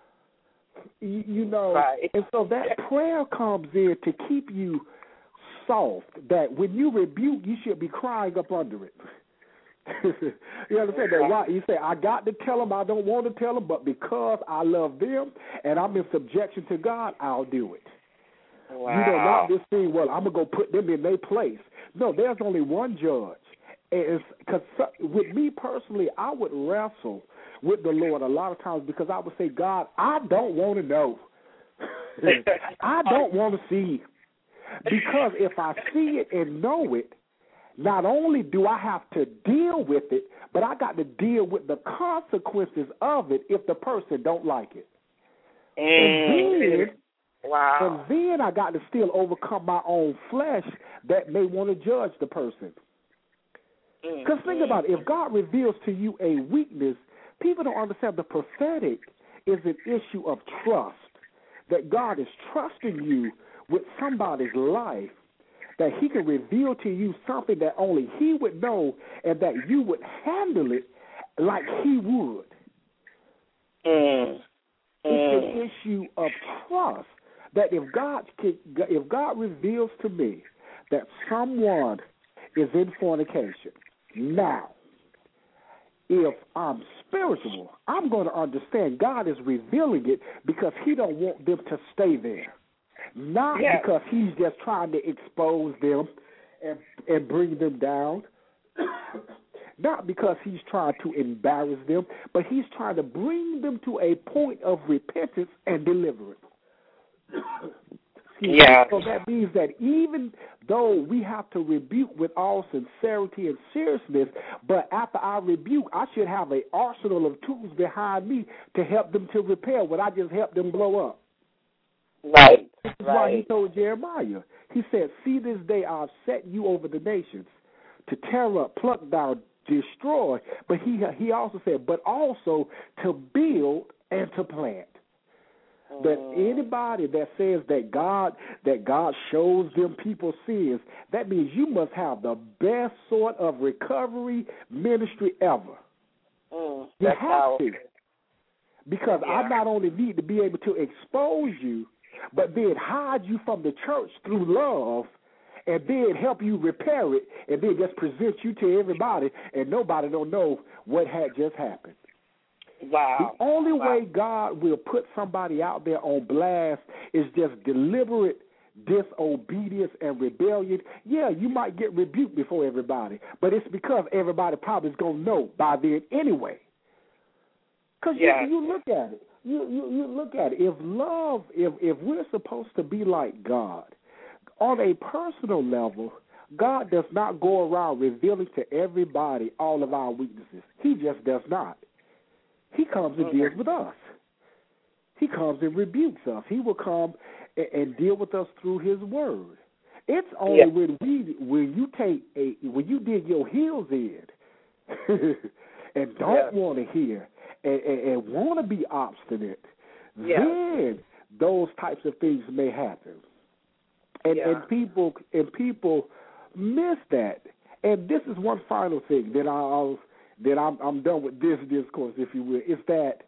A: Right.
C: And so that prayer comes in to keep you soft, that when you rebuke, you should be crying up under it. You understand that, right? You say, I got to tell them, I don't want to tell them, but because I love them and I'm in subjection to God, I'll do it.
A: Wow.
C: Not this thing, well, I'm going to go put them in their place. No, there's only one judge. Because with me personally, I would wrestle with the Lord a lot of times because I would say, God, I don't want to know. I don't want to see. Because if I see it and know it, not only do I have to deal with it, but I got to deal with the consequences of it if the person don't like it. And then I got to still overcome my own flesh that may want to judge the person. Because think about it, if God reveals to you a weakness, people don't understand the prophetic is an issue of trust, that God is trusting you with somebody's life, that he can reveal to you something that only he would know and that you would handle it like he would. It's an issue of trust, that if God reveals to me that someone is in fornication, now, if I'm spiritual, I'm going to understand God is revealing it because he don't want them to stay there. Not because he's just trying to expose them and bring them down. Not because he's trying to embarrass them, but he's trying to bring them to a point of repentance and deliverance. So that means that even though we have to rebuke with all sincerity and seriousness, but after I rebuke, I should have an arsenal of tools behind me to help them to repair what I just helped them blow up.
A: Right.
C: This is why he told Jeremiah, he said, see this day I've set you over the nations to tear up, pluck down, destroy. But he also said, but also to build and to plant. That anybody that says that God shows them people's sins, that means you must have the best sort of recovery ministry ever. You have to. Because I not only need to be able to expose you, but then hide you from the church through love, and then help you repair it, and then just present you to everybody, and nobody don't know what had just happened.
A: Wow.
C: The only way God will put somebody out there on blast is just deliberate disobedience and rebellion. Yeah, you might get rebuked before everybody, but it's because everybody probably is going to know by then anyway. Because you look at it. You look at it. If we're supposed to be like God, on a personal level, God does not go around revealing to everybody all of our weaknesses. He just does not. He comes and deals with us. He comes and rebukes us. He will come and deal with us through His Word. It's only when you dig your heels in and don't want to hear and want to be obstinate, then those types of things may happen. And people miss that. And this is one final thing that I'm done with this discourse, if you will, is that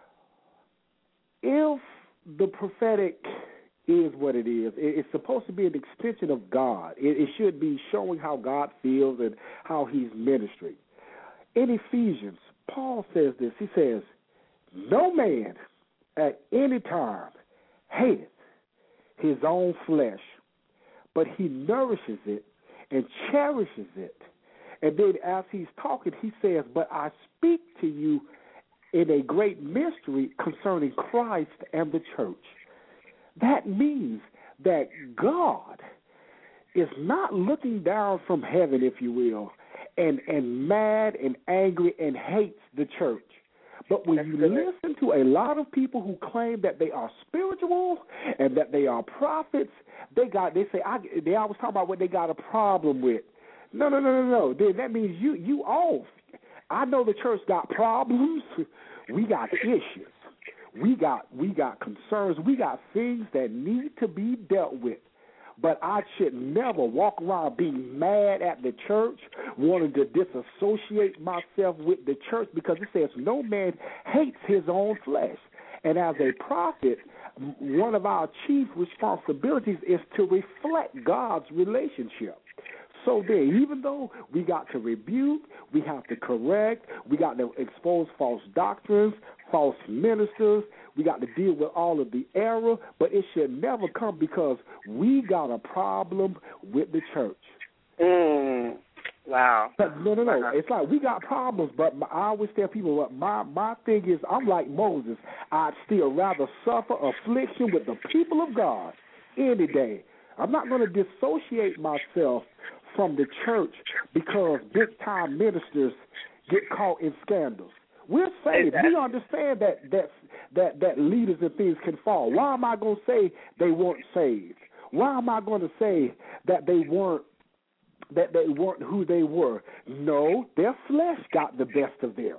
C: if the prophetic is what it is, it's supposed to be an extension of God. It should be showing how God feels and how He's ministering. In Ephesians, Paul says this. He says, no man at any time hateth his own flesh, but he nourishes it and cherishes it. And then as he's talking, he says, but I speak to you in a great mystery concerning Christ and the church. That means that God is not looking down from heaven, if you will, and mad and angry and hates the church. But when you listen to a lot of people who claim that they are spiritual and that they are prophets, they always talk about what they got a problem with. No. Then that means you off. I know the church got problems. We got issues. We got concerns. We got things that need to be dealt with. But I should never walk around being mad at the church, wanting to disassociate myself with the church, because it says no man hates his own flesh. And as a prophet, one of our chief responsibilities is to reflect God's relationship. So then, even though we got to rebuke, we have to correct, we got to expose false doctrines, false ministers, we got to deal with all of the error, but it should never come because we got a problem with the church.
A: Wow.
C: But no. It's like we got problems, but I always tell people, my thing is, I'm like Moses. I'd still rather suffer affliction with the people of God any day. I'm not going to dissociate myself from the church because big-time ministers get caught in scandals. We're saved. Exactly. We understand that leaders and things can fall. Why am I going to say they weren't saved? Why am I going to say that they weren't who they were? No, their flesh got the best of them.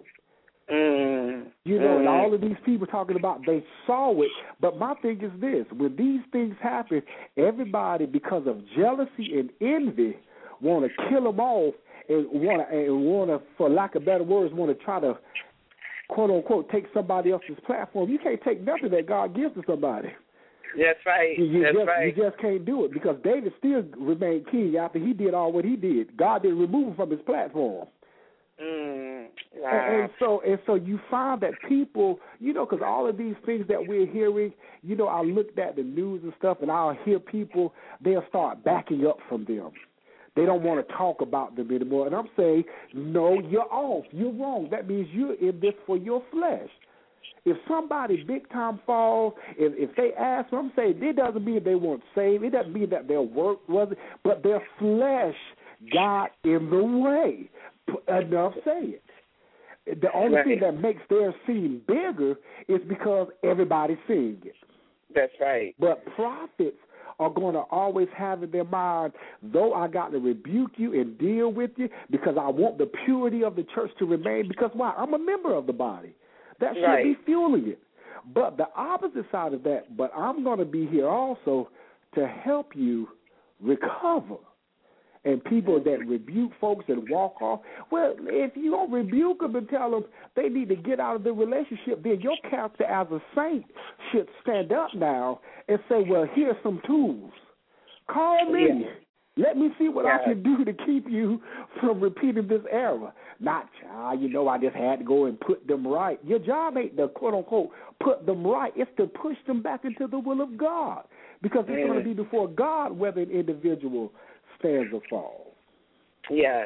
C: And all of these people talking about they saw it, but my thing is this: when these things happen, everybody, because of jealousy and envy, want to kill them off and want to, for lack of better words, want to try to quote unquote take somebody else's platform. You can't take nothing that God gives to somebody.
A: That's right.
C: You just can't do it, because David still remained king after he did all what he did. God didn't remove him from his platform.
A: Wow.
C: And so you find that people, because all of these things that we're hearing, I looked at the news and stuff, and I'll hear people, they'll start backing up from them. They don't want to talk about them anymore. And I'm saying, no, you're off. You're wrong. That means you're in this for your flesh. If somebody big time falls, if they ask them, I'm saying it doesn't mean they weren't saved. It doesn't mean that their work wasn't, but their flesh got in the way. Enough say it. The only thing that makes theirs seem bigger is because everybody's seeing it.
A: That's right.
C: But prophets are going to always have in their mind, though I got to rebuke you and deal with you because I want the purity of the church to remain, because why? I'm a member of the body. That should be fueling it. But the opposite side of that, but I'm going to be here also to help you recover. And people that rebuke folks and walk off, well, if you don't rebuke them and tell them they need to get out of the relationship, then your character as a saint should stand up now and say, well, here's some tools. Call me. Yeah. Let me see what I can do to keep you from repeating this error. Not, I just had to go and put them right. Your job ain't to, quote-unquote, put them right. It's to push them back into the will of God, because it's going to be before God whether an individual stands or falls.
A: Yes.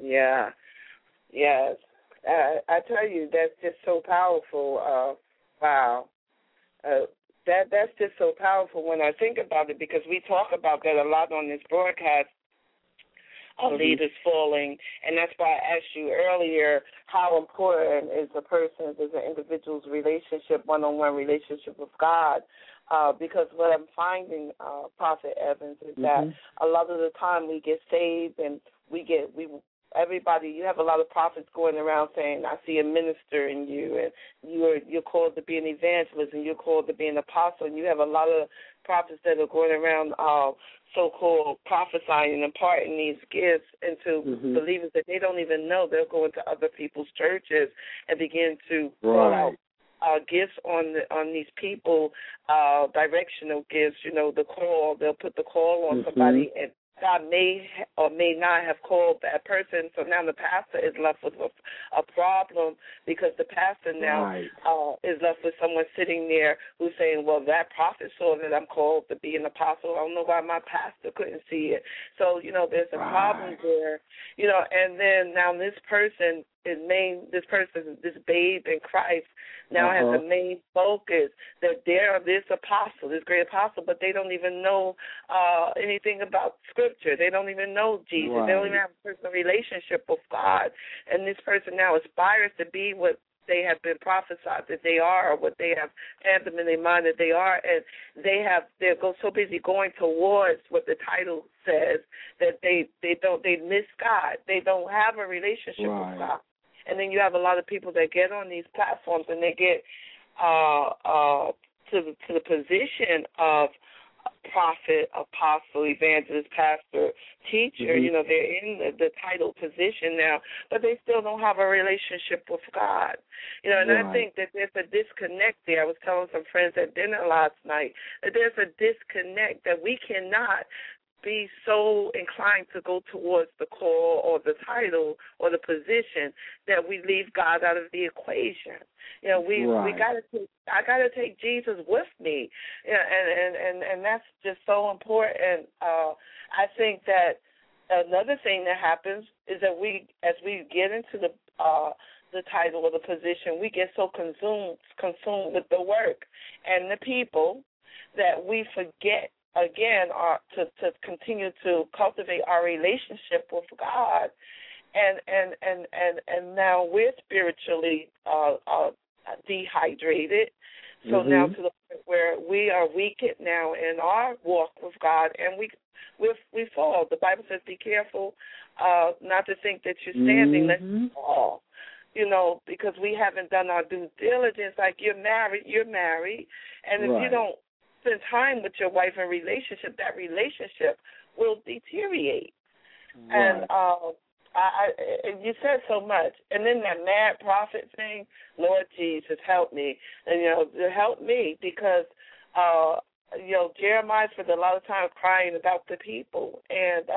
A: I tell you, that's just so powerful. Wow. That's just so powerful when I think about it, because we talk about that a lot on this broadcast, leaders falling. And that's why I asked you earlier how important is a person's, is an individual's relationship, one-on-one relationship with God. Because what I'm finding, Prophet Evans, is that a lot of the time we get saved and everybody, you have a lot of prophets going around saying, I see a minister in you, and you're called to be an evangelist, and you're called to be an apostle, and you have a lot of prophets that are going around so-called prophesying and imparting these gifts into believers that they don't even know. They'll go into other people's churches and begin to call out gifts on these people, directional gifts, the call. They'll put the call on somebody, and God may or may not have called that person. So now the pastor is left with a problem, because the pastor now is left with someone sitting there who's saying, well, that prophet saw that I'm called to be an apostle. I don't know why my pastor couldn't see it. So, there's a problem there, and then now this person, this babe in Christ, now has a main focus that they're this apostle, this great apostle, but they don't even know anything about Scripture. They don't even know Jesus. They don't even have a personal relationship with God. And this person now aspires to be what they have been prophesied that they are, or what they have had them in their mind that they are, and they're so busy going towards what the title says that they miss God. They don't have a relationship with God. And then you have a lot of people that get on these platforms and they get to the position of prophet, apostle, evangelist, pastor, teacher. They're in the title position now, but they still don't have a relationship with God. And I think that there's a disconnect there. I was telling some friends at dinner last night that there's a disconnect, that we cannot be so inclined to go towards the call or the title or the position that we leave God out of the equation. I gotta take Jesus with me. And that's just so important. I think that another thing that happens is that as we get into the title or the position, we get so consumed with the work and the people that we forget, again, to continue to cultivate our relationship with God, and now we're spiritually dehydrated. So now to the point where we are weakened now in our walk with God, and we fall. The Bible says, "Be careful not to think that you're standing, lest you fall." Because we haven't done our due diligence. Like you're married, and if you don't spend time with your wife in relationship, that relationship will deteriorate. And you said so much. And then that mad prophet thing, Lord Jesus, help me. And, help me, because, Jeremiah spent a lot of time crying about the people. And,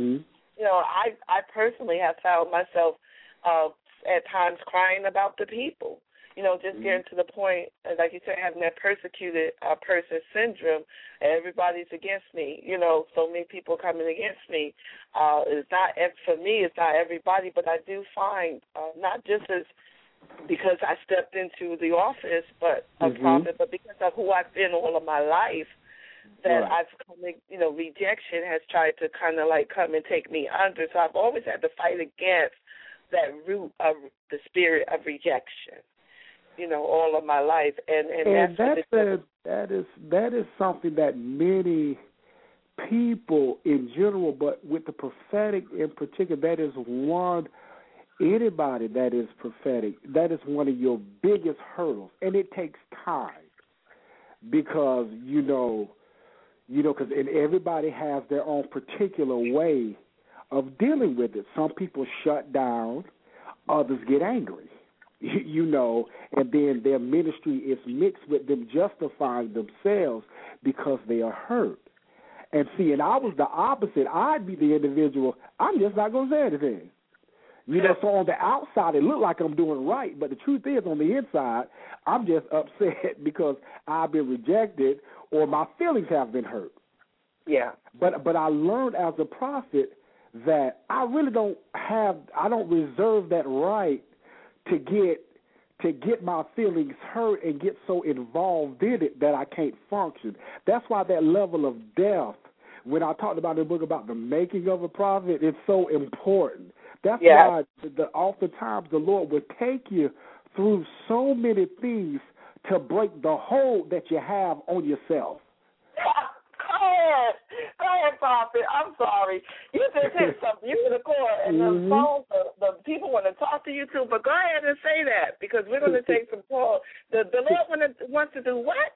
A: I personally have found myself at times crying about the people. Just getting to the point, like you said, having that persecuted person syndrome. Everybody's against me. So many people coming against me. It's not, for me, it's not everybody, but I do find, not just as because I stepped into the office, but a prophet, but because of who I've been all of my life, that I've come, rejection has tried to kind of like come and take me under. So I've always had to fight against that root of the spirit of rejection. All of my life, and
C: that is something that many people in general, but with the prophetic in particular, that is anybody that is prophetic, that is one of your biggest hurdles, and it takes time because because everybody has their own particular way of dealing with it. Some people shut down, others get angry. And then their ministry is mixed with them justifying themselves because they are hurt. And I was the opposite. I'd be the individual, I'm just not going to say anything. So on the outside, it looked like I'm doing right, but the truth is on the inside, I'm just upset because I've been rejected or my feelings have been hurt.
A: Yeah.
C: But I learned as a prophet that I really don't reserve that right to get my feelings hurt and get so involved in it that I can't function. That's why that level of depth when I talked about the book about the making of a prophet, it's so important. That's why oftentimes the Lord will take you through so many things to break the hold that you have on yourself.
A: Go ahead, Prophet. I'm sorry. You just hit something. You hit a chord, and the phone, the people want to talk to you too. But go ahead and say that because we're going to take some calls. The Lord wants to do what?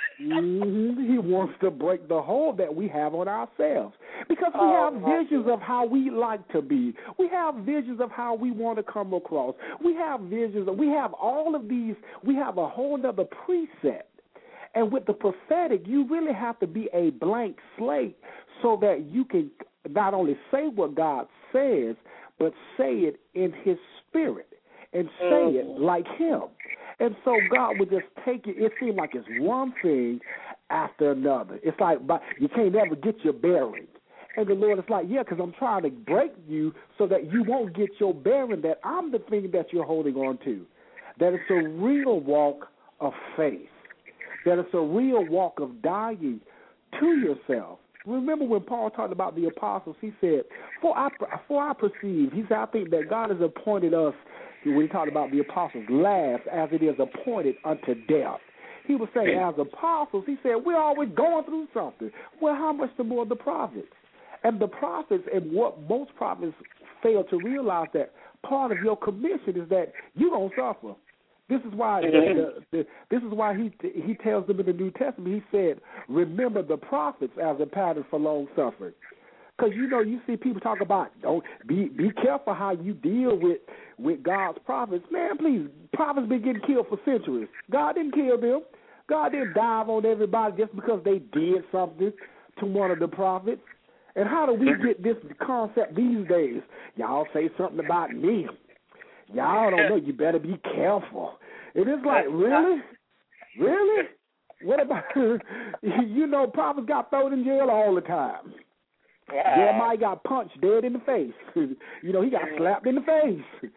C: He wants to break the hold that we have on ourselves because we have visions of how we like to be. We have visions of how we want to come across. We have visions. We have all of these. We have a whole other preset. And with the prophetic, you really have to be a blank slate so that you can not only say what God says, but say it in his spirit and say it like him. And so God would just take it. It seems like it's one thing after another. It's like you can't ever get your bearing. And the Lord is like, yeah, because I'm trying to break you so that you won't get your bearing, that I'm the thing that you're holding on to. That it's a real walk of faith. That it's a real walk of dying to yourself. Remember when Paul talked about the apostles, he said, for I perceive, he said, I think that God has appointed us, when he talked about the apostles, last as it is appointed unto death. He was saying as apostles, he said, we're always going through something. Well, how much the more the prophets? And the prophets, and what most prophets fail to realize, that part of your commission is that you're going to suffer. This is why this is why he tells them in the New Testament, he said, remember the prophets as a pattern for long suffering. Because, you see people talk about, don't be careful how you deal with God's prophets. Man, please, prophets been getting killed for centuries. God didn't kill them. God didn't dive on everybody just because they did something to one of the prophets. And how do we get this concept these days? Y'all say something about me. Y'all don't know. You better be careful. And it's like, really? Really? What about, prophets got thrown in jail all the time. Jeremiah got punched dead in the face. He got slapped in the face.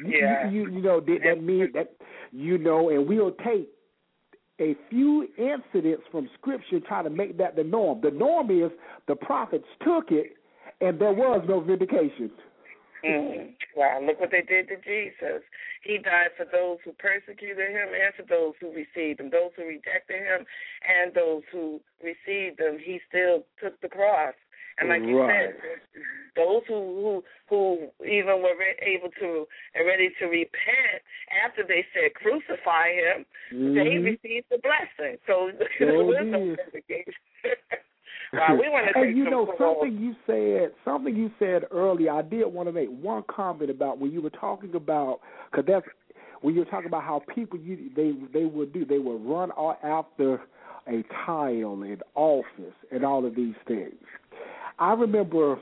C: Did that mean that, and we'll take a few incidents from Scripture try to make that the norm. The norm is the prophets took it and there was no vindication.
A: Wow, look what they did to Jesus. He died for those who persecuted him and for those who received him. Those who rejected him and those who received him, he still took the cross. And like you said, those who even were able to and ready to repent after they said crucify him, they received the blessing. So there was no vindication. Wow, we want to take something you said earlier. I did want to make one comment about when you were talking about, because that's when you were talking about how people they would run after a title and office and all of these things. I remember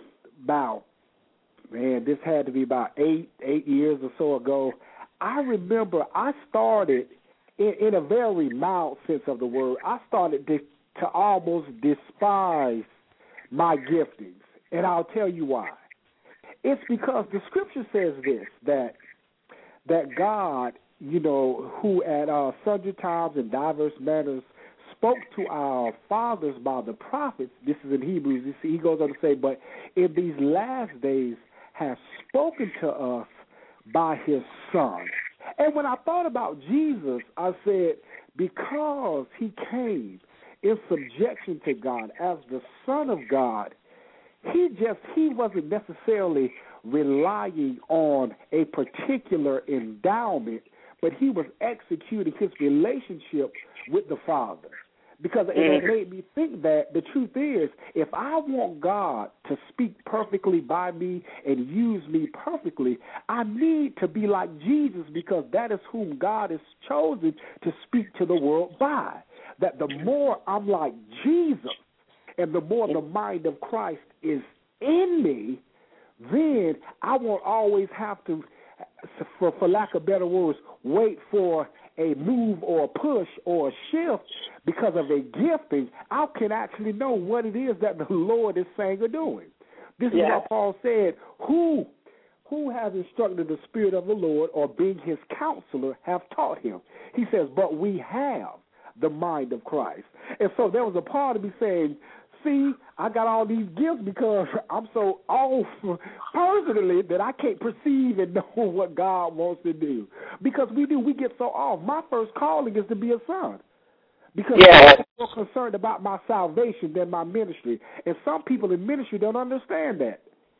A: this had to be about eight years or so ago. I remember I started in a very mild sense of the word. I started to almost despise my giftings. And I'll tell you why. It's because the Scripture says this, that God, who at sundry times in diverse manners spoke to our fathers by the prophets, this is in Hebrews, you see, he goes on to say, but in these last days has spoken to us by his Son. And when I thought about Jesus, I said, because he came in subjection to God as the Son of God, he wasn't necessarily relying on a particular endowment, but he was executing his relationship with the Father. Because it made me think that the truth is, if I want God to speak perfectly by me and use me perfectly, I need to be like Jesus, because that is whom God has chosen to speak to the world by. That the more I'm like Jesus and the more the mind of Christ is in me, then I won't always have to, for lack of better words, wait for a move or a push or a shift because of a gifting. I can actually know what it is that the Lord is saying or doing. This is what Paul said, who has instructed the Spirit of the Lord, or being his counselor have taught him. He says, but we have the mind of Christ. And so there was a part of me saying,
C: see, I got all these gifts because I'm so off personally that I can't perceive and know what God wants to do. Because we get so off. My first calling is to be a son. Because I'm more concerned about my salvation than my ministry. And some people in ministry don't understand that.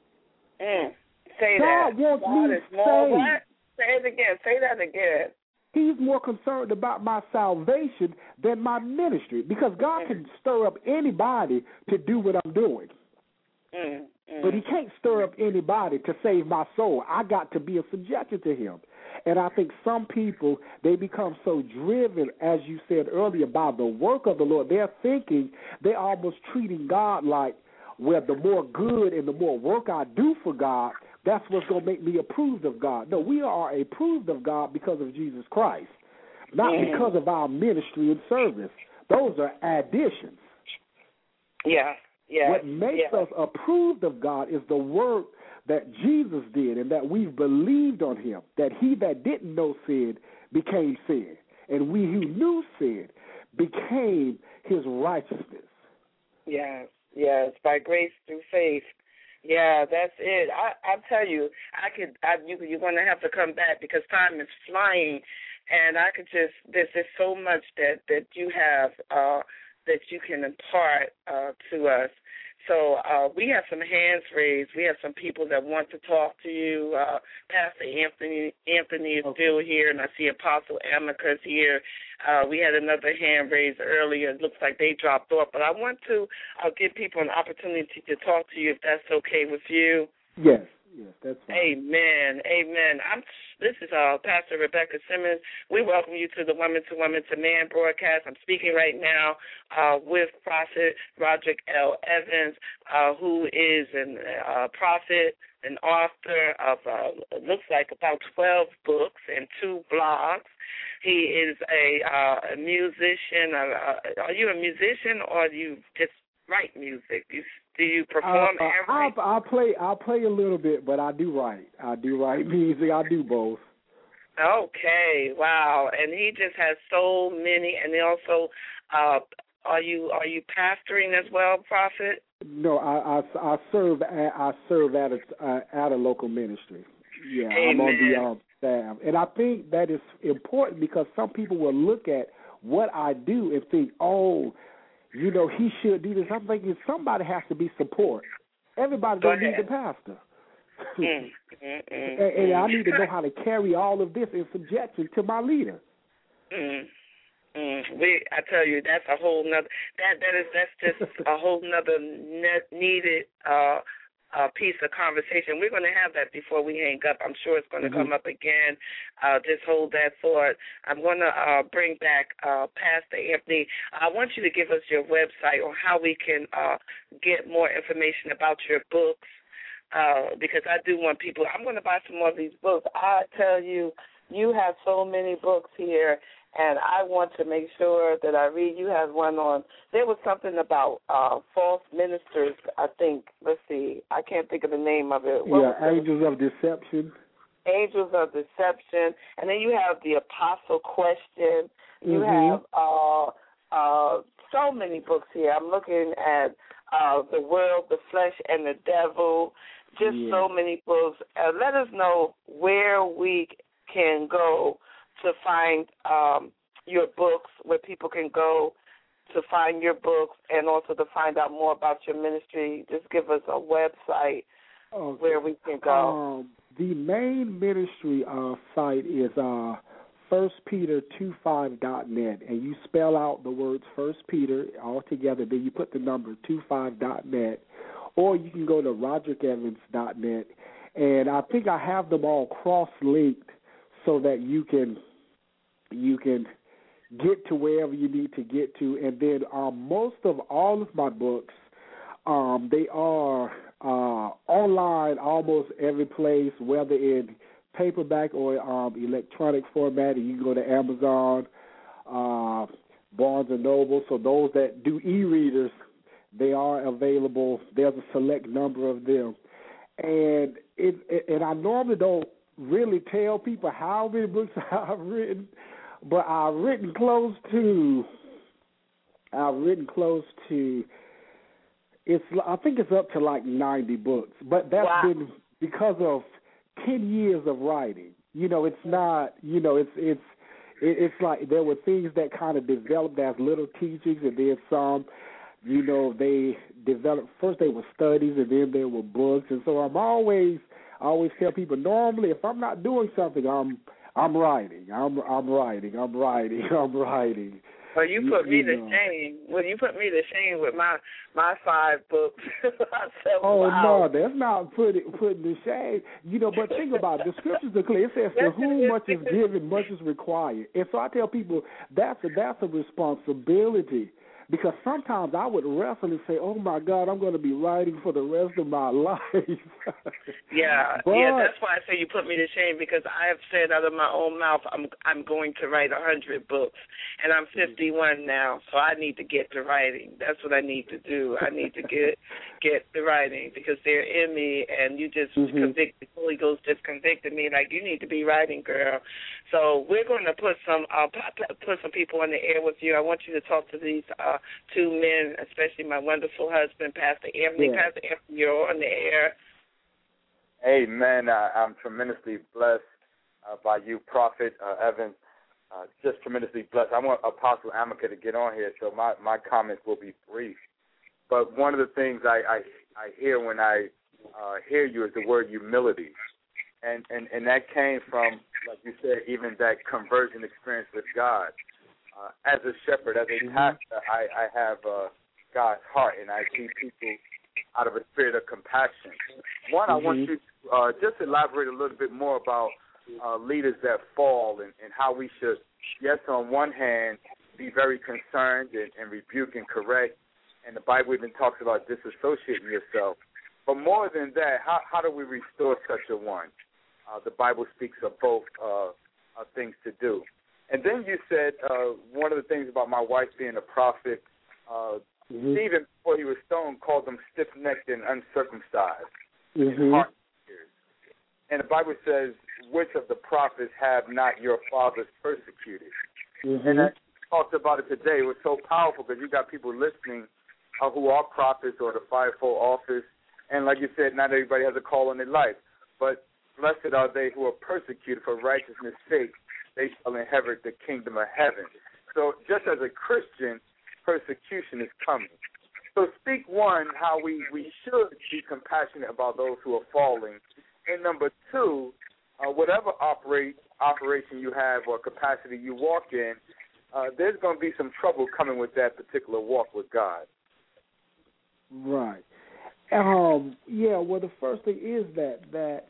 A: Say
C: God
A: that.
C: wants me saved.
A: What? Say it again. Say that again.
C: He's more concerned about my salvation than my ministry. Because God can stir up anybody to do what I'm doing. But he can't stir up anybody to save my soul. I got to be a subjection to him. And I think some people, they become so driven, as you said earlier, by the work of the Lord. They're thinking, they're almost treating God like, well, the more good and the more work I do for God, that's what's going to make me approved of God. No, we are approved of God because of Jesus Christ, not because of our ministry and service. Those are additions.
A: Yeah.
C: What makes us approved of God is the work that Jesus did and that we've believed on him, that he that didn't know sin became sin, and we who knew sin became his righteousness.
A: Yes, by grace through faith. Yeah, that's it. I tell you, you're going to have to come back because time is flying, and I could just, there's so much that you have that you can impart to us. So we have some hands raised. We have some people that want to talk to you. Pastor Anthony is still here, and I see Apostle Amicus here. We had another hand raised earlier. It looks like they dropped off. But I want to give people an opportunity to talk to you, if that's okay with you.
C: Yes, that's fine.
A: Amen. This is Pastor Rebecca Simmons. We welcome you to the Woman to Man broadcast. I'm speaking right now with Prophet Roderick L. Evans, who is a prophet, an author of, looks like about 12 books and 2 blogs. He is a musician. Are you a musician or do you just write music? Do you perform everything?
C: I'll play a little bit, but I do write. I do write music. I do both.
A: Okay, wow. And he just has so many. And also, are you pastoring as well, Prophet?
C: No, I serve at a local ministry. Yeah,
A: Amen.
C: I'm on the staff, and I think that is important because some people will look at what I do and think, oh, you know, he should do this. I'm thinking somebody has to be support. Everybody don't need the pastor. And I need to know how to carry all of this in subjection to my leader.
A: I tell you, that's a whole nother. That's just a whole nother needed piece of conversation. We're going to have that before we hang up. I'm sure it's going to come up again. Just hold that thought. I'm going to bring back Pastor Anthony. I want you to give us your website on how we can get more information about your books, because I do want people. I'm going to buy some more of these books. I tell you, you have so many books here, and I want to make sure that I read. You have one on, there was something about false ministers, I think. Let's see. I can't think of the name of it.
C: Angels of Deception.
A: Angels of Deception. And then you have the Apostle Question. You have so many books here. I'm looking at The World, the Flesh, and the Devil. Just so many books. Let us know where we can go to find your books, where people can go to find your books and also to find out more about your ministry. Just give us a website where we can go.
C: The main ministry site is firstpeter25.net, and you spell out the words First Peter all together, then you put the number 25.net, or you can go to roderickevans.net, and I think I have them all cross-linked so that you can get to wherever you need to get to. And then most of all of my books, they are online almost every place, whether in paperback or electronic format. And you can go to Amazon, Barnes & Noble. So those that do e-readers, they are available. There's a select number of them. And I normally don't really tell people how many books I've written, but I've written close to I think it's up to like 90 books, but that's been because of 10 years of writing. It's not. It's like there were things that kind of developed as little teachings, and then some. They developed first. They were studies, and then there were books, and so I always tell people normally if I'm not doing something, I'm writing. I'm writing.
A: Well, you put me to shame. Well, you put me to shame with my 5 books.
C: No, that's not putting to shame. But think about it. The scriptures are clear. It says, "To whom much is given, much is required." And so I tell people that's a responsibility. Because sometimes I would wrestle and say, "Oh my God, I'm going to be writing for the rest of my life."
A: Yeah, that's why I say you put me to shame, because I have said out of my own mouth I'm going to write 100 books, and I'm 51 now, so I need to get to writing. That's what I need to do. I need to get to writing because they're in me, and you just convicted. The Holy Ghost just convicted me like you need to be writing, girl. So we're going to put some people on the air with you. I want you to talk to these 2 men, especially my wonderful husband, Pastor Anthony. Yeah. Pastor Anthony, you're on the air.
B: Amen. I'm tremendously blessed by you, Prophet Evans. Just tremendously blessed. I want Apostle Amika to get on here, so my comments will be brief. But one of the things I hear when I hear you is the word humility. And that came from, like you said, even that conversion experience with God. As a shepherd, as a pastor, I have God's heart, and I see people out of a spirit of compassion. One, I want you to just elaborate a little bit more about leaders that fall and how we should, yes, on one hand, be very concerned and rebuke and correct. And the Bible even talks about disassociating yourself. But more than that, how do we restore such a one? The Bible speaks of both things to do. And then you said one of the things about my wife being a prophet, Stephen, before he was stoned, called them stiff-necked and uncircumcised. And the Bible says, which of the prophets have not your fathers persecuted? And I talked about it today. It was so powerful because you got people listening who are prophets or the fivefold office. And like you said, not everybody has a call on their life. But blessed are they who are persecuted for righteousness' sake. They shall inherit the kingdom of heaven. So just as a Christian, persecution is coming. So speak, one, how we should be compassionate about those who are falling. And number 2, whatever operation you have or capacity you walk in, there's going to be some trouble coming with that particular walk with God.
C: Right. Well, the first thing is that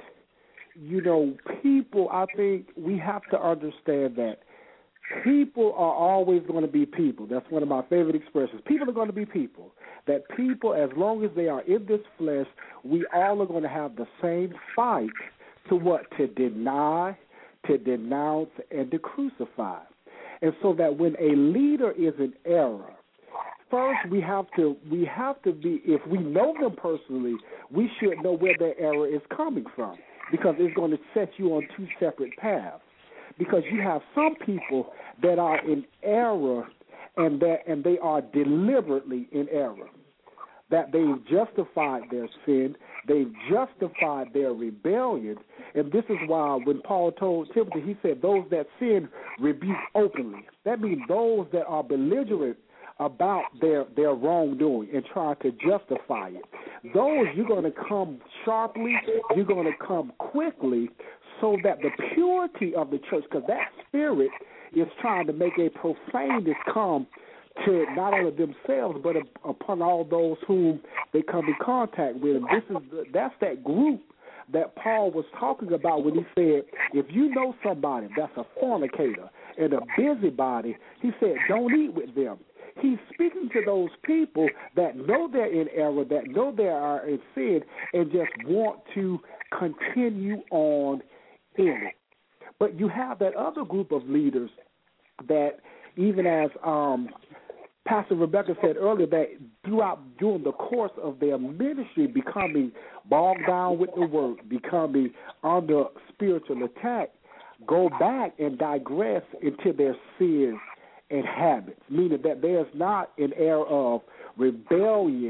C: people, I think we have to understand that people are always going to be people. That's one of my favorite expressions. People are going to be people. That people, as long as they are in this flesh, we all are going to have the same fight to deny, to denounce, and to crucify. And so that when a leader is in error, first we have to be, if we know them personally, we should know where their error is coming from, because it's going to set you on 2 separate paths. Because you have some people that are in error, and they are deliberately in error. That they've justified their sin, they've justified their rebellion, and this is why when Paul told Timothy, he said, "Those that sin rebuke openly." That means those that are belligerent about their wrongdoing and try to justify it. Those you're going to come sharply, you're going to come quickly, so that the purity of the church, because that spirit is trying to make a profaneness come to not only themselves but upon all those whom they come in contact with. And that's that group that Paul was talking about when he said, if you know somebody that's a fornicator and a busybody, he said, don't eat with them. He's speaking to those people that know they're in error, that know they are in sin, and just want to continue on in it. But you have that other group of leaders that, even as Pastor Rebecca said earlier, that during the course of their ministry, becoming bogged down with the work, becoming under spiritual attack, go back and digress into their sins and habits, meaning that there's not an air of rebellion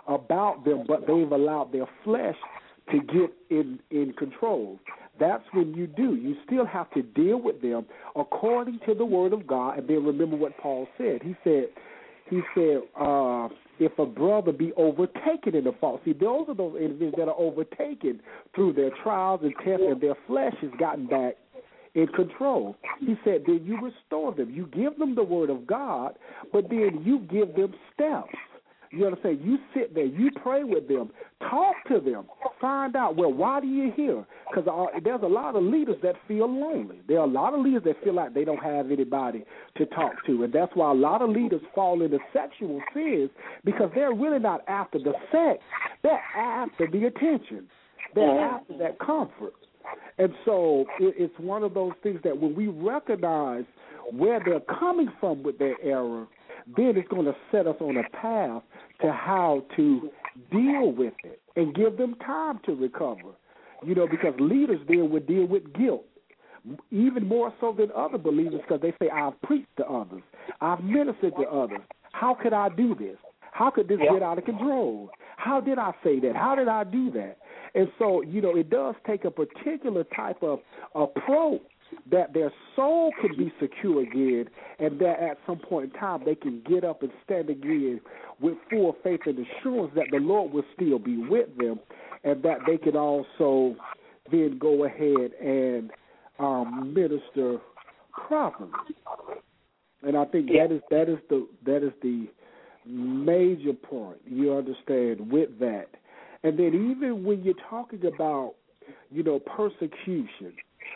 C: about them, but they've allowed their flesh to get in control. That's when you do. You still have to deal with them according to the Word of God. And then remember what Paul said. He said, if a brother be overtaken in the fault. See, those are those individuals that are overtaken through their trials and tests, and their flesh has gotten back in control. He said, then you restore them. You give them the Word of God, but then you give them steps. You understand? You sit there, you pray with them, talk to them, find out, well, why do you hear? Because there's a lot of leaders that feel lonely. There are a lot of leaders that feel like they don't have anybody to talk to, and that's why a lot of leaders fall into sexual sins, because they're really not after the sex. They're after the attention. They're after that comfort. And so it's one of those things that when we recognize where they're coming from with their error, then it's going to set us on a path to how to deal with it and give them time to recover. You know, because leaders would deal with guilt, even more so than other believers, because they say, I've preached to others, I've ministered to others. How could I do this? How could this get out of control? How did I say that? How did I do that? And so, you know, it does take a particular type of approach that their soul can be secure again, and that at some point in time they can get up and stand again with full faith and assurance that the Lord will still be with them, and that they can also then go ahead and minister properly. And I think that is the major point, you understand, with that. And then even when you're talking about, you know, persecution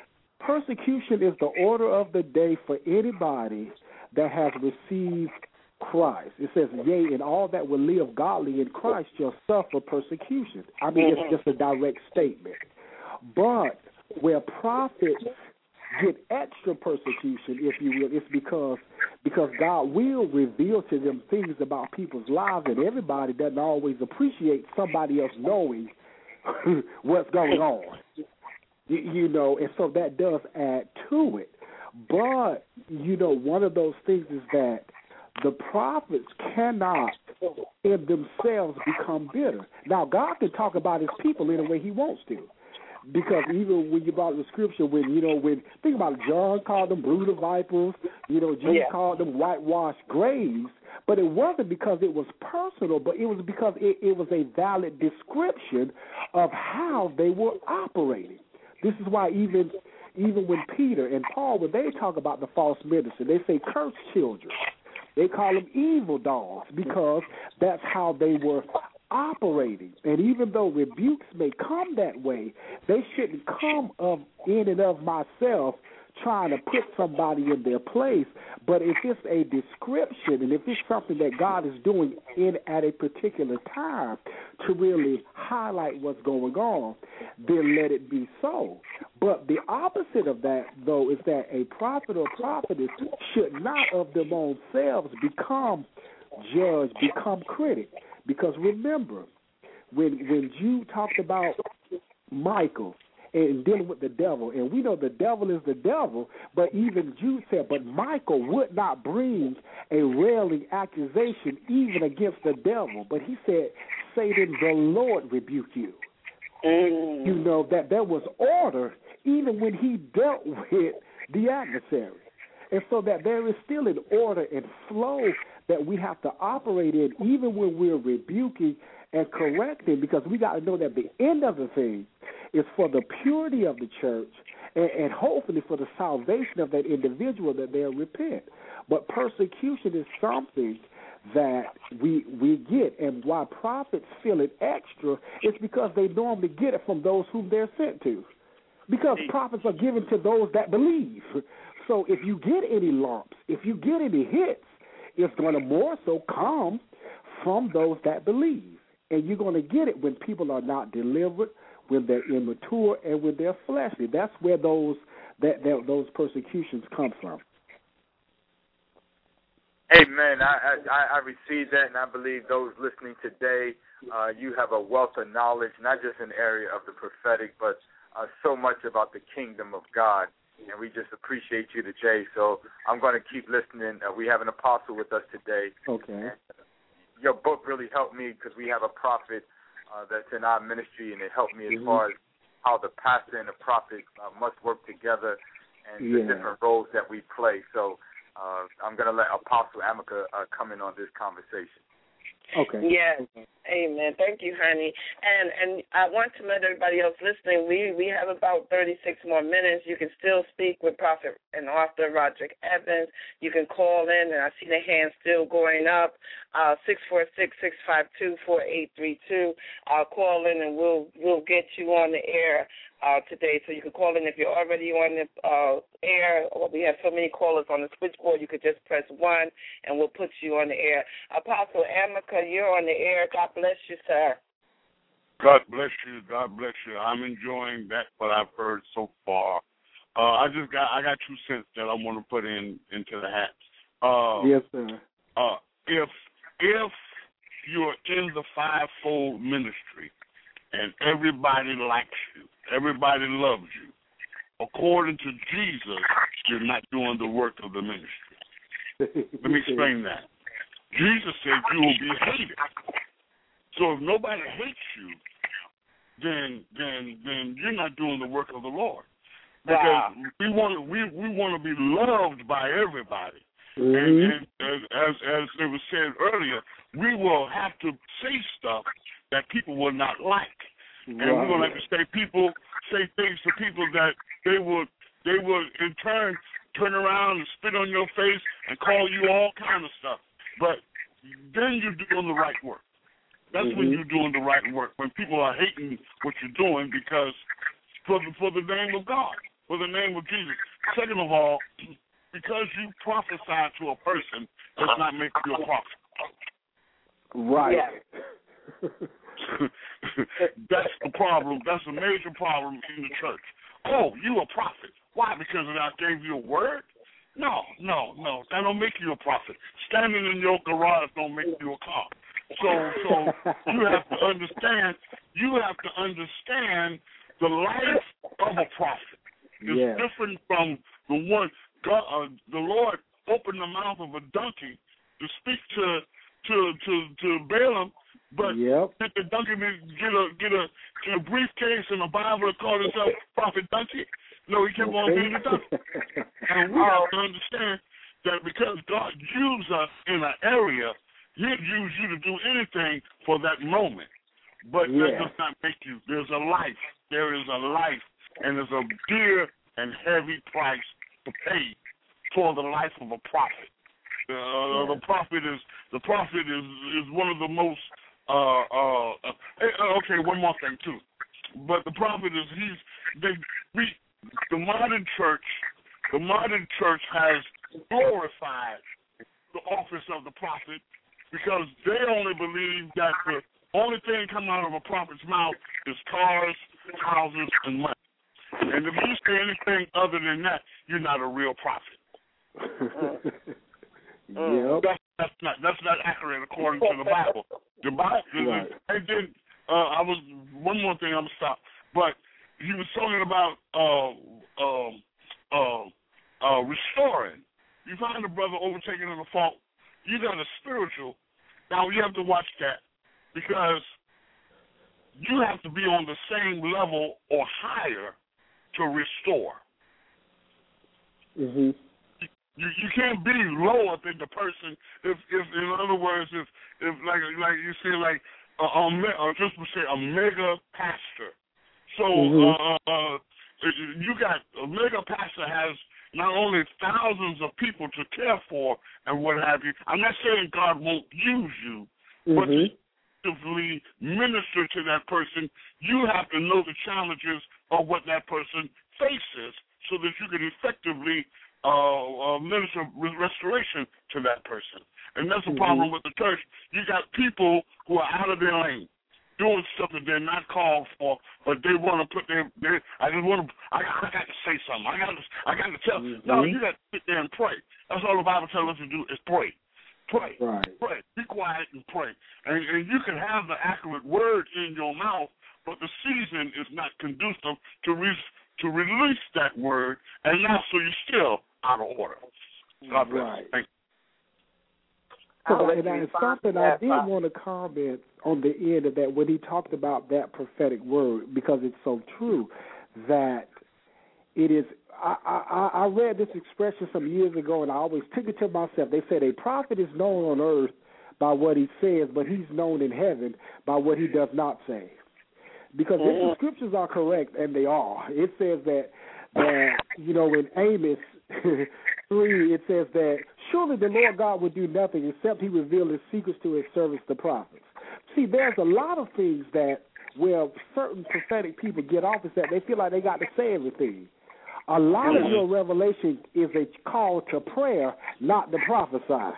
C: is the order of the day for anybody that has received Christ. It says, yea, and all that will live godly in Christ shall suffer persecution. I mean, it's just a direct statement. But where prophets get extra persecution, if you will, it's because God will reveal to them things about people's lives, and everybody doesn't always appreciate somebody else knowing what's going on. You know, and so that does add to it. But, you know, one of those things is that the prophets cannot in themselves become bitter. Now, God can talk about his people any way he wants to. Because even when you brought the scripture, think about it, John called them brood of vipers, you know, Jesus called them whitewashed graves, but it wasn't because it was personal, but it was because it was a valid description of how they were operating. This is why even when Peter and Paul, when they talk about the false minister, they say cursed children. They call them evil dogs because that's how they were operating. And even though rebukes may come that way, they shouldn't come in and of myself trying to put somebody in their place. But if it's a description and if it's something that God is doing at a particular time to really highlight what's going on, then let it be so. But the opposite of that, though, is that a prophet or prophetess should not of their own selves become judge, become critic. Because remember, when Jude talked about Michael and dealing with the devil, and we know the devil is the devil, but even Jude said, but Michael would not bring a railing accusation even against the devil. But he said, Satan, the Lord rebuke you. You know, that there was order even when he dealt with the adversary. And so that there is still an order and flow that we have to operate in even when we're rebuking and correcting, because we got to know that the end of the thing is for the purity of the church and hopefully for the salvation of that individual that they'll repent. But persecution is something that we get, and why prophets feel it extra is because they normally get it from those whom they're sent to. Because prophets are given to those that believe. So if you get any lumps, if you get any hits, it's going to more so come from those that believe. And you're going to get it when people are not delivered, when they're immature, and when they're fleshly. That's where those persecutions come from.
B: Amen. I receive that, and I believe those listening today, you have a wealth of knowledge, not just in the area of the prophetic, but so much about the kingdom of God. And we just appreciate you today. So I'm going to keep listening. We have an apostle with us today.
C: Okay.
B: your book really helped me because we have a prophet that's in our ministry, and it helped me as far as how the pastor and the prophet must work together and the different roles that we play. So I'm going to let Apostle Amika come in on this conversation.
C: Okay.
A: Yes. Amen. Thank you, honey. And I want to let everybody else listening, we have about 36 more minutes. You can still speak with Prophet and author Roderick Evans. You can call in, and I see the hands still going up, 646-652-4832. Call in, and we'll get you on the air today. So you can call in if you're already on the air, or we have so many callers on the switchboard, you could just press 1, and we'll put you on the air. Apostle Amika, you're on the air. God bless you, sir.
D: God bless you. God bless you. I'm enjoying what I've heard so far. I got 2 cents that I want to put into the hat.
C: Yes, sir.
D: If you're in the fivefold ministry and everybody likes you, everybody loves you, according to Jesus, you're not doing the work of the ministry. Let me explain that. Jesus said you will be hated. So if nobody hates you, then you're not doing the work of the Lord. Because we want to be loved by everybody. And as it was said earlier, we will have to say stuff that people will not like. And we're going to have to say things to people that they would in turn turn around and spit on your face and call you all kind of stuff. But then you're doing the right work. That's when you're doing the right work, when people are hating what you're doing because for the name of God, for the name of Jesus. Second of all, because you prophesy to a person does not make you a prophet.
C: Right.
A: Yeah.
D: That's the problem. That's a major problem in the church. Oh, you a prophet. Why? Because I gave you a word? No. That don't make you a prophet. Standing in your garage don't make you a cop. So you have to understand the life of a prophet. It's different from the one God, the Lord opened the mouth of a donkey to speak to Balaam, but did the donkey get a briefcase and a Bible and call himself Prophet Donkey? No, he kept on being a donkey. And we have to understand that because God used us in an area, He'll use you to do anything for that moment. But that does not make you. There's a life. There is a life, and there's a dear and heavy price to pay for the life of a prophet. The prophet is one of the most. Okay, one more thing too. But the prophet is the modern church has glorified the office of the prophet because they only believe that the only thing coming out of a prophet's mouth is cars, houses, and money. And if you say anything other than that, you're not a real prophet. That's not accurate according to the Bible. The Bible, one more thing, I'm gonna stop. But he was talking about restoring. You find a brother overtaken in a fault, you got a spiritual. Now you have to watch that because you have to be on the same level or higher to restore.
C: Mm-hmm.
D: You can't be lower than the person. If in other words, if like you say like just to say a mega pastor. So you got a mega pastor has not only thousands of people to care for and what have you. I'm not saying God won't use you, but to actively minister to that person, you have to know the challenges of what that person faces so that you can effectively minister restoration to that person. And that's the problem with the church. You got people who are out of their lane, doing stuff that they're not called for, but they want to put I got to say something. I got to tell. No, you got to sit there and pray. That's all the Bible tells us to do is pray. Pray. Right. Pray. Be quiet and pray. And you can have the accurate word in your mouth, but the season is not conducive to release that word, and now so you're still out of order. God bless. Right. Thank
C: It's something I did want to comment on the end of that when he talked about that prophetic word, because it's so true that it is. I read this expression some years ago, and I always took it to myself. They said a prophet is known on earth by what he says, but he's known in heaven by what he does not say. Because if the scriptures are correct, and they are, it says that in Amos 3, it says that surely the Lord God would do nothing except he reveal his secrets to his servants, the prophets. See, there's a lot of things that where certain prophetic people get off is that they feel like they got to say everything. A lot of your revelation is a call to prayer, not to prophesy.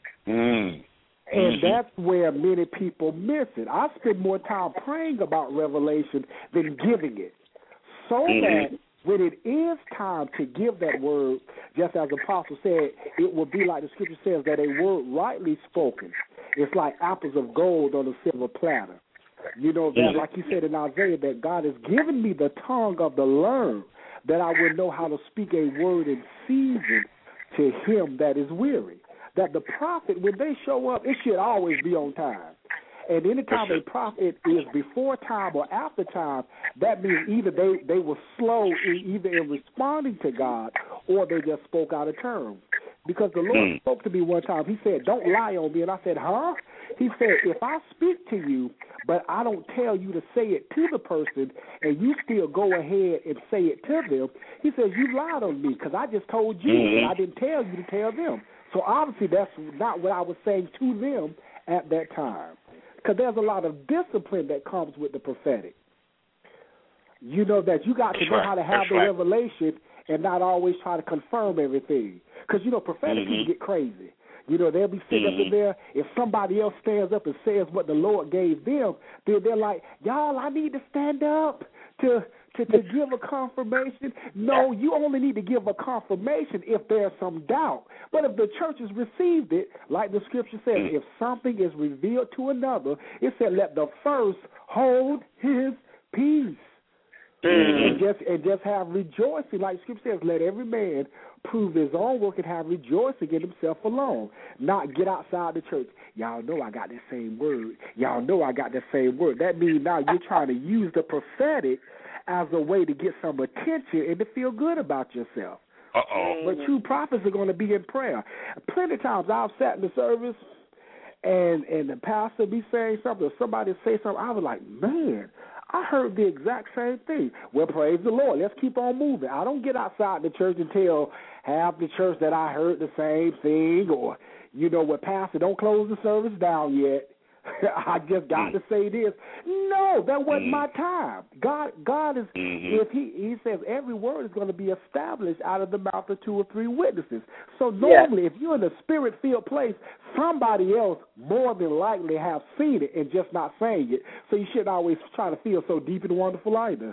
C: And that's where many people miss it. I spend more time praying about revelation than giving it, so that when it is time to give that word, just as the apostle said, it will be like the scripture says, that a word rightly spoken, it's like apples of gold on a silver platter. You know, that, like you said in Isaiah, that God has given me the tongue of the learned, that I will know how to speak a word in season to him that is weary. That the prophet, when they show up, it should always be on time. And anytime a prophet is before time or after time, that means either they were slow either in responding to God or they just spoke out of turn. Because the Lord spoke to me one time. He said, don't lie on me. And I said, huh? He said, if I speak to you, but I don't tell you to say it to the person, and you still go ahead and say it to them, he says, you lied on me because I just told you and I didn't tell you to tell them. So obviously that's not what I was saying to them at that time. Because there's a lot of discipline that comes with the prophetic. You know, that you got to know how to have the revelation and not always try to confirm everything. Because, you know, prophetic people get crazy. You know, they'll be sitting up in there. If somebody else stands up and says what the Lord gave them, then they're like, y'all, I need to stand up to give a confirmation. No, you only need to give a confirmation if there's some doubt. But if the church has received it, like the scripture says, if something is revealed to another, it said, let the first hold his peace. And just have rejoicing. Like scripture says, let every man prove his own work and have rejoicing in himself alone. Not get outside the church. Y'all know I got the same word. Y'all know I got the same word. That means now you're trying to use the prophetic as a way to get some attention and to feel good about yourself. But true prophets are going to be in prayer. Plenty of times I've sat in the service and the pastor be saying something or somebody say something. I was like, man, I heard the exact same thing. Well, praise the Lord. Let's keep on moving. I don't get outside the church and tell half the church that I heard the same thing or, you know, what, pastor, don't close the service down yet. I just got to say this. No, that wasn't my time. God is, if he says every word is going to be established out of the mouth of 2 or 3 witnesses. So normally, if you're in a spirit-filled place, somebody else more than likely have seen it and just not saying it. So you shouldn't always try to feel so deep and wonderful either.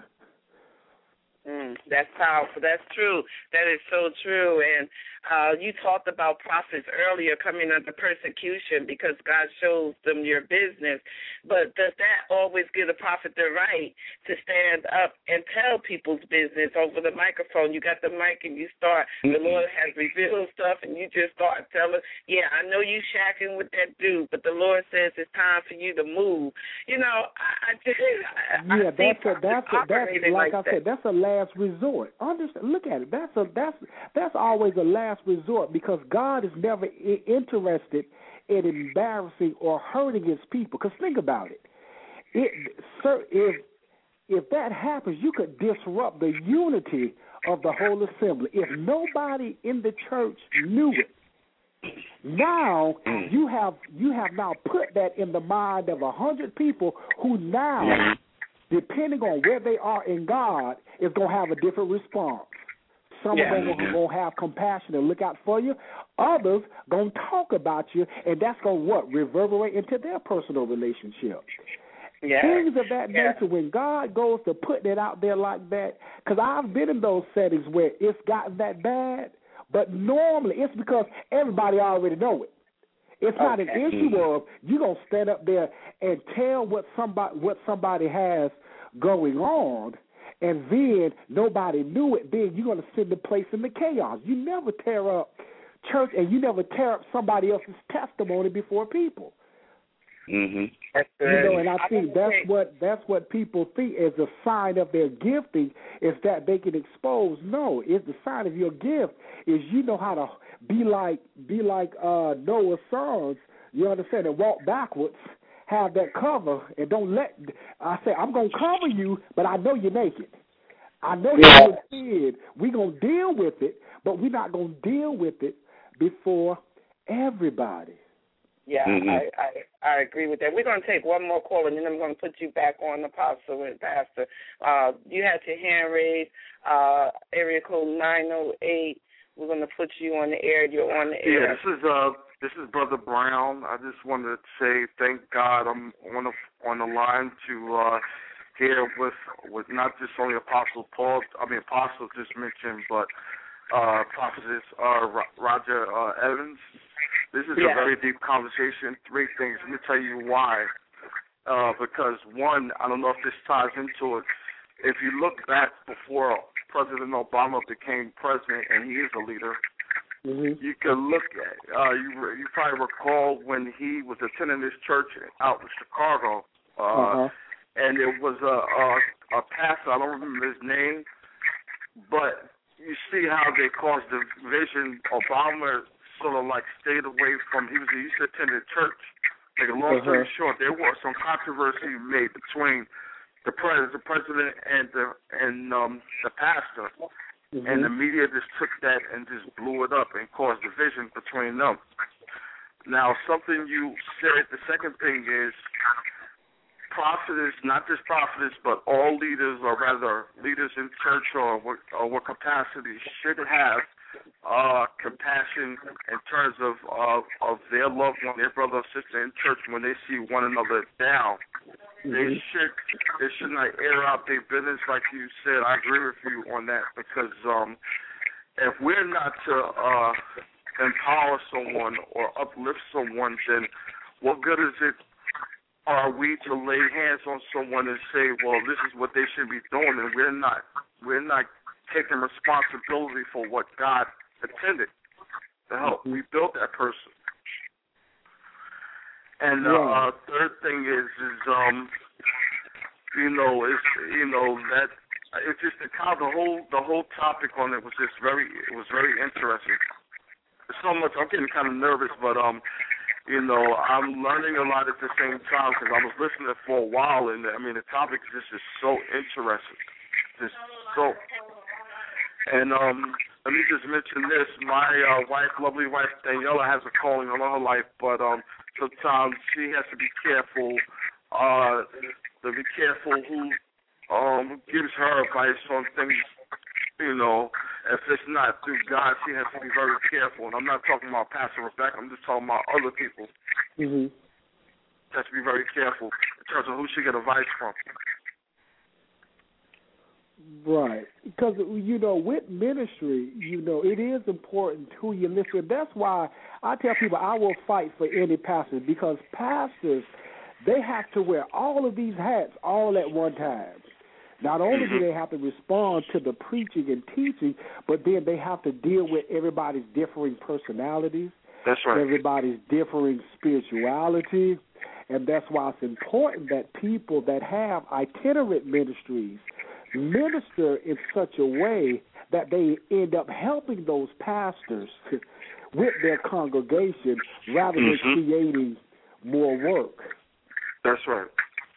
A: That's powerful. That's true. That is so true. And you talked about prophets earlier coming under persecution because God shows them your business. But does that always give the prophet the right to stand up and tell people's business over the microphone? You got the mic and you start, the Lord has revealed stuff, and you just start telling, yeah, I know you shacking with that dude, but the Lord says it's time for you to move. You know, I said, that's a last resort. Understand? Look at it. That's always a last resort because God is never interested in embarrassing or hurting his people. Because think about it. If that happens, you could disrupt the unity of the whole assembly. If nobody in the church knew it, now you have now put that in the mind of 100 people who now, depending on where they are in God, is going to have a different response. Some of them are going to have compassion and look out for you. Others going to talk about you, and that's going to reverberate into their personal relationship. Things of that nature, when God goes to put it out there like that, because I've been in those settings where it's gotten that bad, but normally it's because everybody already know it. It's not an issue of you going to stand up there and tell what somebody has going on, and then nobody knew it. Then you're going to send the place in the chaos. You never tear up
C: church and you never tear up somebody else's testimony before people.
D: Mm-hmm.
C: And I think that's what people think is a sign of their gifting is that they can expose. No, it's the sign of your gift is you know how to be like Noah's sons. You understand? And walk backwards, have that cover, and don't let. I say I'm gonna cover you, but I know you're naked. I know you're scared. We're gonna deal with it, but we're not gonna deal with it before everybody.
A: Yeah, I agree with that. We're going to take one more call, and then I'm going to put you back on, Apostle and Pastor. You had your hand raised, area code 908. We're going to put you on the air. You're on the air.
E: Yeah, this is Brother Brown. I just wanted to say thank God I'm on the line to hear with not just only Apostle just mentioned, but Prophetess Roger Evans. This is a very deep conversation. 3 things. Let me tell you why. Because, one, I don't know if this ties into it. If you look back before President Obama became president, and he is a leader, you can look at, you probably recall when he was attending this church out in Chicago, and it was a pastor, I don't remember his name, but you see how they caused division. Obama sort of like stayed away from, he used to attend a church. Like a long story short, there was some controversy made between the president and the pastor, and the media just took that and just blew it up and caused division between them. Now, something you said, the second thing is prophetess, not just prophetess, but all leaders, or rather leaders in church or what capacity should have compassion in terms of their loved one, their brother or sister in church when they see one another down. They should not air out their business like you said. I agree with you on that because if we're not to empower someone or uplift someone, then what good is it are we to lay hands on someone and say, well, this is what they should be doing, and we're not taking responsibility for what God intended to help rebuild that person. And third thing is that it's just the whole topic on it was very interesting. So much I'm getting kind of nervous, but I'm learning a lot at the same time because I was listening for a while, and I mean the topic is just so interesting, just so. And let me just mention this: my lovely wife Daniela, has a calling on her life, but sometimes she has to be careful. Who gives her advice on things. If it's not through God, she has to be very careful. And I'm not talking about Pastor Rebecca. I'm just talking about other people. She has to be very careful in terms of who she get advice from.
C: Right. Because, with ministry, it is important who you listen to. That's why I tell people I will fight for any pastor because pastors, they have to wear all of these hats all at one time. Not only do they have to respond to the preaching and teaching, but then they have to deal with everybody's differing personalities.
E: That's right.
C: Everybody's differing spirituality. And that's why it's important that people that have itinerant ministries minister in such a way that they end up helping those pastors with their congregation rather than creating more work.
E: That's right.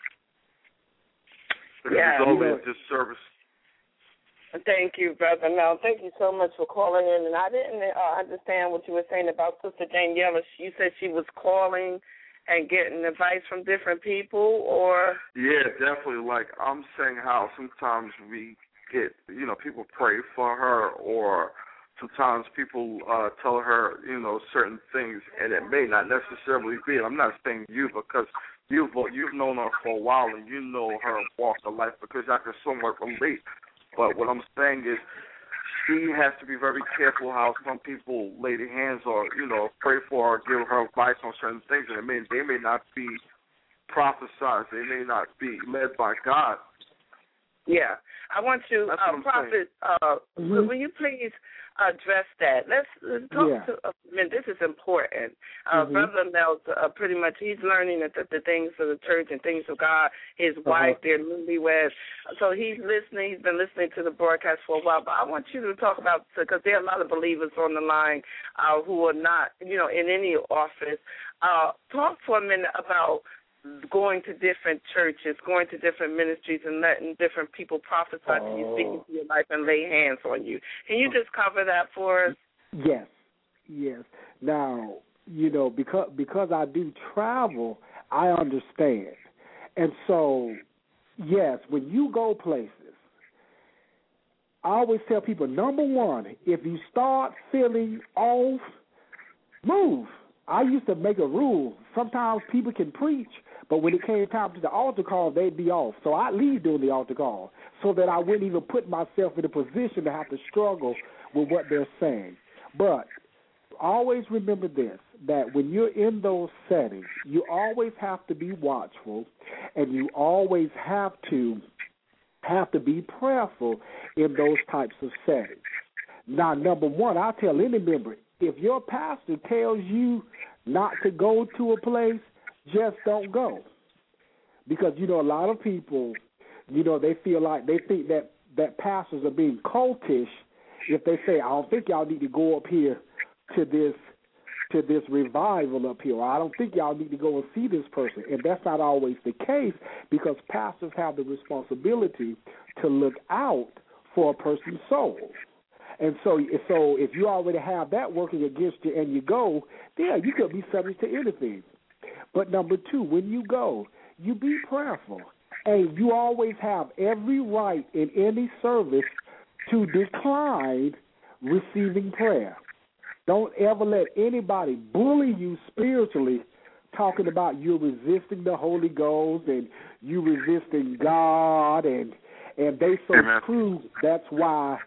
E: It's always just service.
A: Thank you, Brother Mel. Thank you so much for calling in. And I didn't understand what you were saying about Sister Daniela. You said she was calling and getting advice from different people, or?
E: Yeah, definitely. Like I'm saying how sometimes we get, people pray for her, or sometimes people tell her, certain things, and it may not necessarily be. And I'm not saying you because you've known her for a while and you know her walk of life because I can somewhat relate. But what I'm saying is she has to be very careful how some people lay their hands or, pray for her, give her advice on certain things. And they may not be prophesied. They may not be led by God.
A: Yeah. I want to, Prophet, will you please address that. Let's talk to. I mean, this is important. Brother Mel's pretty much he's learning the things of the church and things of God. His wife, they're newlyweds, so he's listening. He's been listening to the broadcast for a while. But I want you to talk about, because there are a lot of believers on the line who are not, in any office. Talk for a minute about going to different churches, going to different ministries, and letting different people prophesy to you, speak into your life, and lay hands on you. Can you just cover that for us?
C: Yes. Now, because I do travel, I understand. And so, yes, when you go places, I always tell people, number one, if you start feeling off, move. I used to make a rule. Sometimes people can preach, but when it came time to the altar call, they'd be off. So I'd leave during the altar call so that I wouldn't even put myself in a position to have to struggle with what they're saying. But always remember this, that when you're in those settings, you always have to be watchful, and you always have to be prayerful in those types of settings. Now, number one, I'll tell any member, if your pastor tells you not to go to a place, just don't go. Because, a lot of people, they think that pastors are being cultish if they say, I don't think y'all need to go up here to this revival up here, or I don't think y'all need to go and see this person. And that's not always the case, because pastors have the responsibility to look out for a person's soul. And so if you already have that working against you and you go, you could be subject to anything. But number two, when you go, you be prayerful. And you always have every right in any service to decline receiving prayer. Don't ever let anybody bully you spiritually, talking about you resisting the Holy Ghost and you resisting God, and they so true. That's why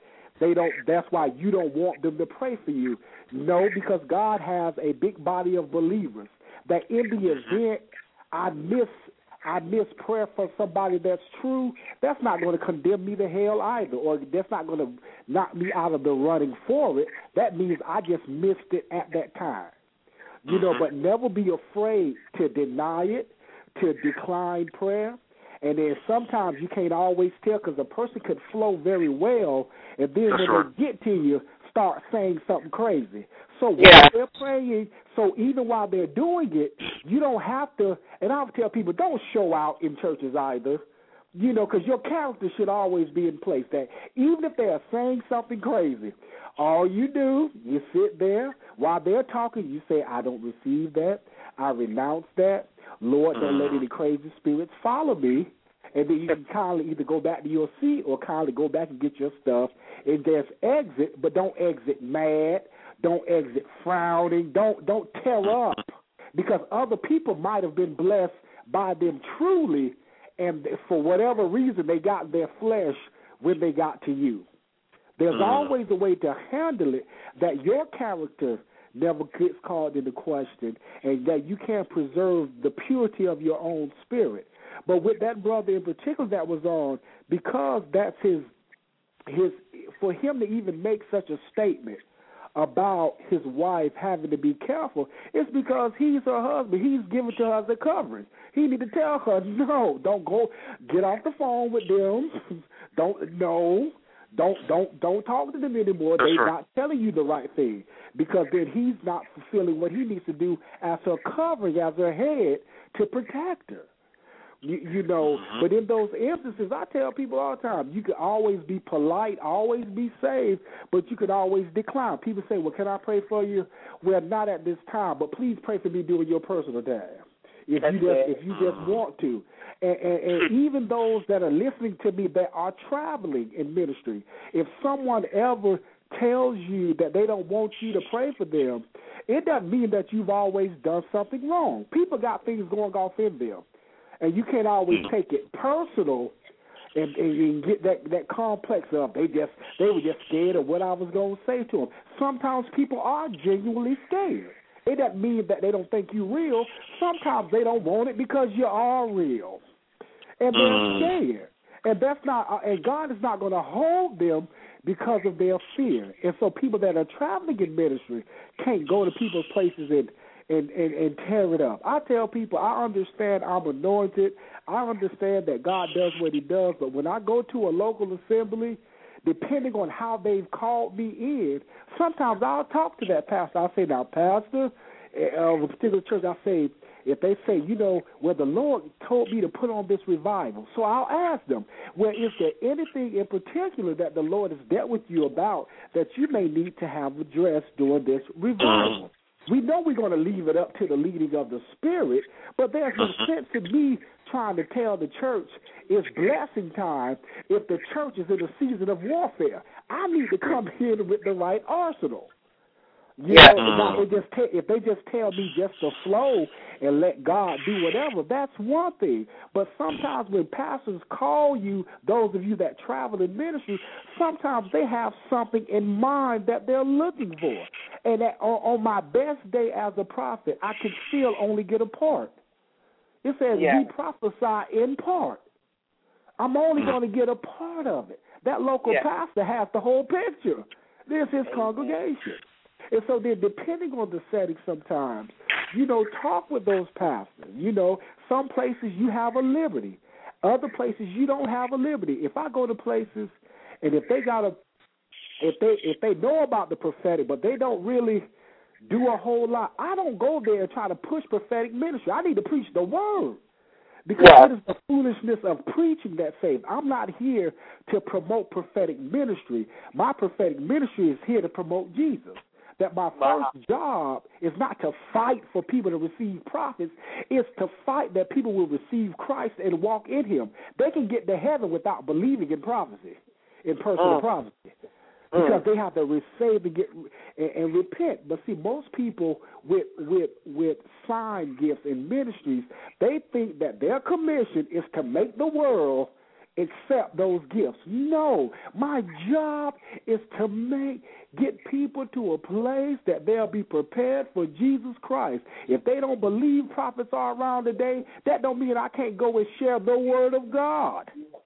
C: you don't want them to pray for you. No, because God has a big body of believers that in the event I miss prayer for somebody that's true, that's not going to condemn me to hell either, or that's not going to knock me out of the running for it. That means I just missed it at that time. But never be afraid to deny it, to decline prayer. And then sometimes you can't always tell, because a person could flow very well, and then when they get to you, start saying something crazy. So while they're praying, so even while they're doing it, you don't have to, and I'll tell people, don't show out in churches either, because your character should always be in place. That even if they are saying something crazy, all you do, you sit there while they're talking, you say, I don't receive that, I renounce that, Lord, don't let any crazy spirits follow me. And then you can kindly either go back to your seat or kindly go back and get your stuff and just exit, but don't exit mad, don't exit frowning, don't tear up, because other people might have been blessed by them truly, and for whatever reason they got in their flesh when they got to you. There's always a way to handle it that your character never gets called into question, and that you can preserve the purity of your own spirit. But with that brother in particular that was on, because that's his for him to even make such a statement about his wife having to be careful, it's because he's her husband. He's given to her as a covering. He need to tell her, no, don't go, get off the phone with them. Don't talk to them anymore. They're not telling you the right thing, because then he's not fulfilling what he needs to do as her covering, as her head, to protect her. But in those instances, I tell people all the time, you can always be polite, always be safe, but you can always decline. People say, well, can I pray for you? Well, not at this time, but please pray for me during your personal time, if you just want to. And even those that are listening to me that are traveling in ministry, if someone ever tells you that they don't want you to pray for them, it doesn't mean that you've always done something wrong. People got things going off in them. And you can't always take it personal and get that complex of they were just scared of what I was going to say to them. Sometimes people are genuinely scared. It doesn't mean that they don't think you're real. Sometimes they don't want it because you are real, and they're scared. And that's not. And God is not going to hold them because of their fear. And so people that are traveling in ministry can't go to people's places and tear it up. I tell people, I understand I'm anointed. I understand that God does what he does. But when I go to a local assembly, depending on how they've called me in, sometimes I'll talk to that pastor. I'll say, now, pastor, of a particular church, I'll say, if they say, well, the Lord told me to put on this revival. So I'll ask them, well, is there anything in particular that the Lord has dealt with you about that you may need to have addressed during this revival? We know we're going to leave it up to the leading of the Spirit, but there's no sense in me trying to tell the church it's blessing time if the church is in a season of warfare. I need to come in with the right arsenal. If they just tell me just to flow and let God do whatever, that's one thing. But sometimes when pastors call you, those of you that travel in ministry, sometimes they have something in mind that they're looking for. And on my best day as a prophet, I can still only get a part. It says we prophesy in part. I'm only going to get a part of it. That local pastor has the whole picture. This is congregation. And so then depending on the setting sometimes, talk with those pastors. Some places you have a liberty. Other places you don't have a liberty. If I go to places and if they know about the prophetic but they don't really do a whole lot, I don't go there and try to push prophetic ministry. I need to preach the word. Because it is the foolishness of preaching that saves. I'm not here to promote prophetic ministry. My prophetic ministry is here to promote Jesus. That my first job is not to fight for people to receive prophets. It's to fight that people will receive Christ and walk in him. They can get to heaven without believing in prophecy, in personal prophecy, because they have to receive and repent. But see, most people with sign gifts and ministries, they think that their commission is to make the world accept those gifts. No, my job is to get people to a place that they'll be prepared for Jesus Christ. If they don't believe prophets are around today, that don't mean I can't go and share the word of God.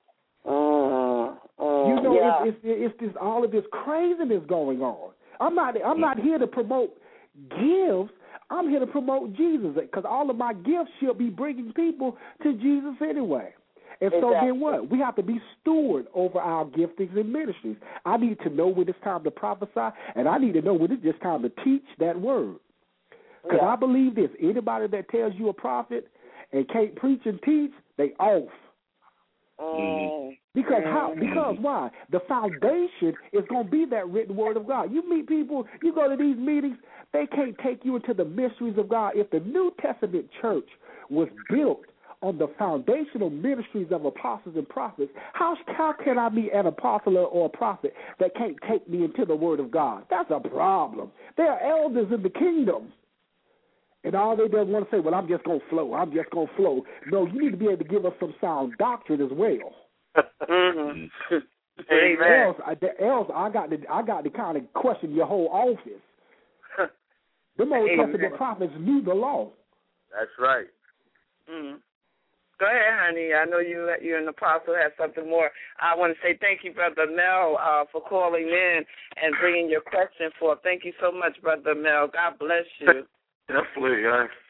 C: It's just all of this craziness going on. I'm not here to promote gifts. I'm here to promote Jesus, because all of my gifts shall be bringing people to Jesus anyway. And so then what? We have to be steward over our giftings and ministries. I need to know when it's time to prophesy, and I need to know when it's just time to teach that word. Because I believe this. Anybody that tells you a prophet and can't preach and teach, they off. Because why? The foundation is going to be that written word of God. You meet people, you go to these meetings, they can't take you into the mysteries of God. If the New Testament church was built on the foundational ministries of apostles and prophets, how can I be an apostle or a prophet that can't take me into the word of God? That's a problem. There are elders in the kingdom. And all they just want to say, well, I'm just going to flow. I'm just going to flow. No, you need to be able to give us some sound doctrine as well.
A: Amen.
C: Else I got to kind of question your whole office. The Old Testament prophets knew the law.
B: That's right.
A: Go ahead, honey. I know you're an apostle, have something more. I want to say thank you, Brother Mel, for calling in and bringing your question forth. Thank you so much, Brother Mel. God bless you.
E: Definitely.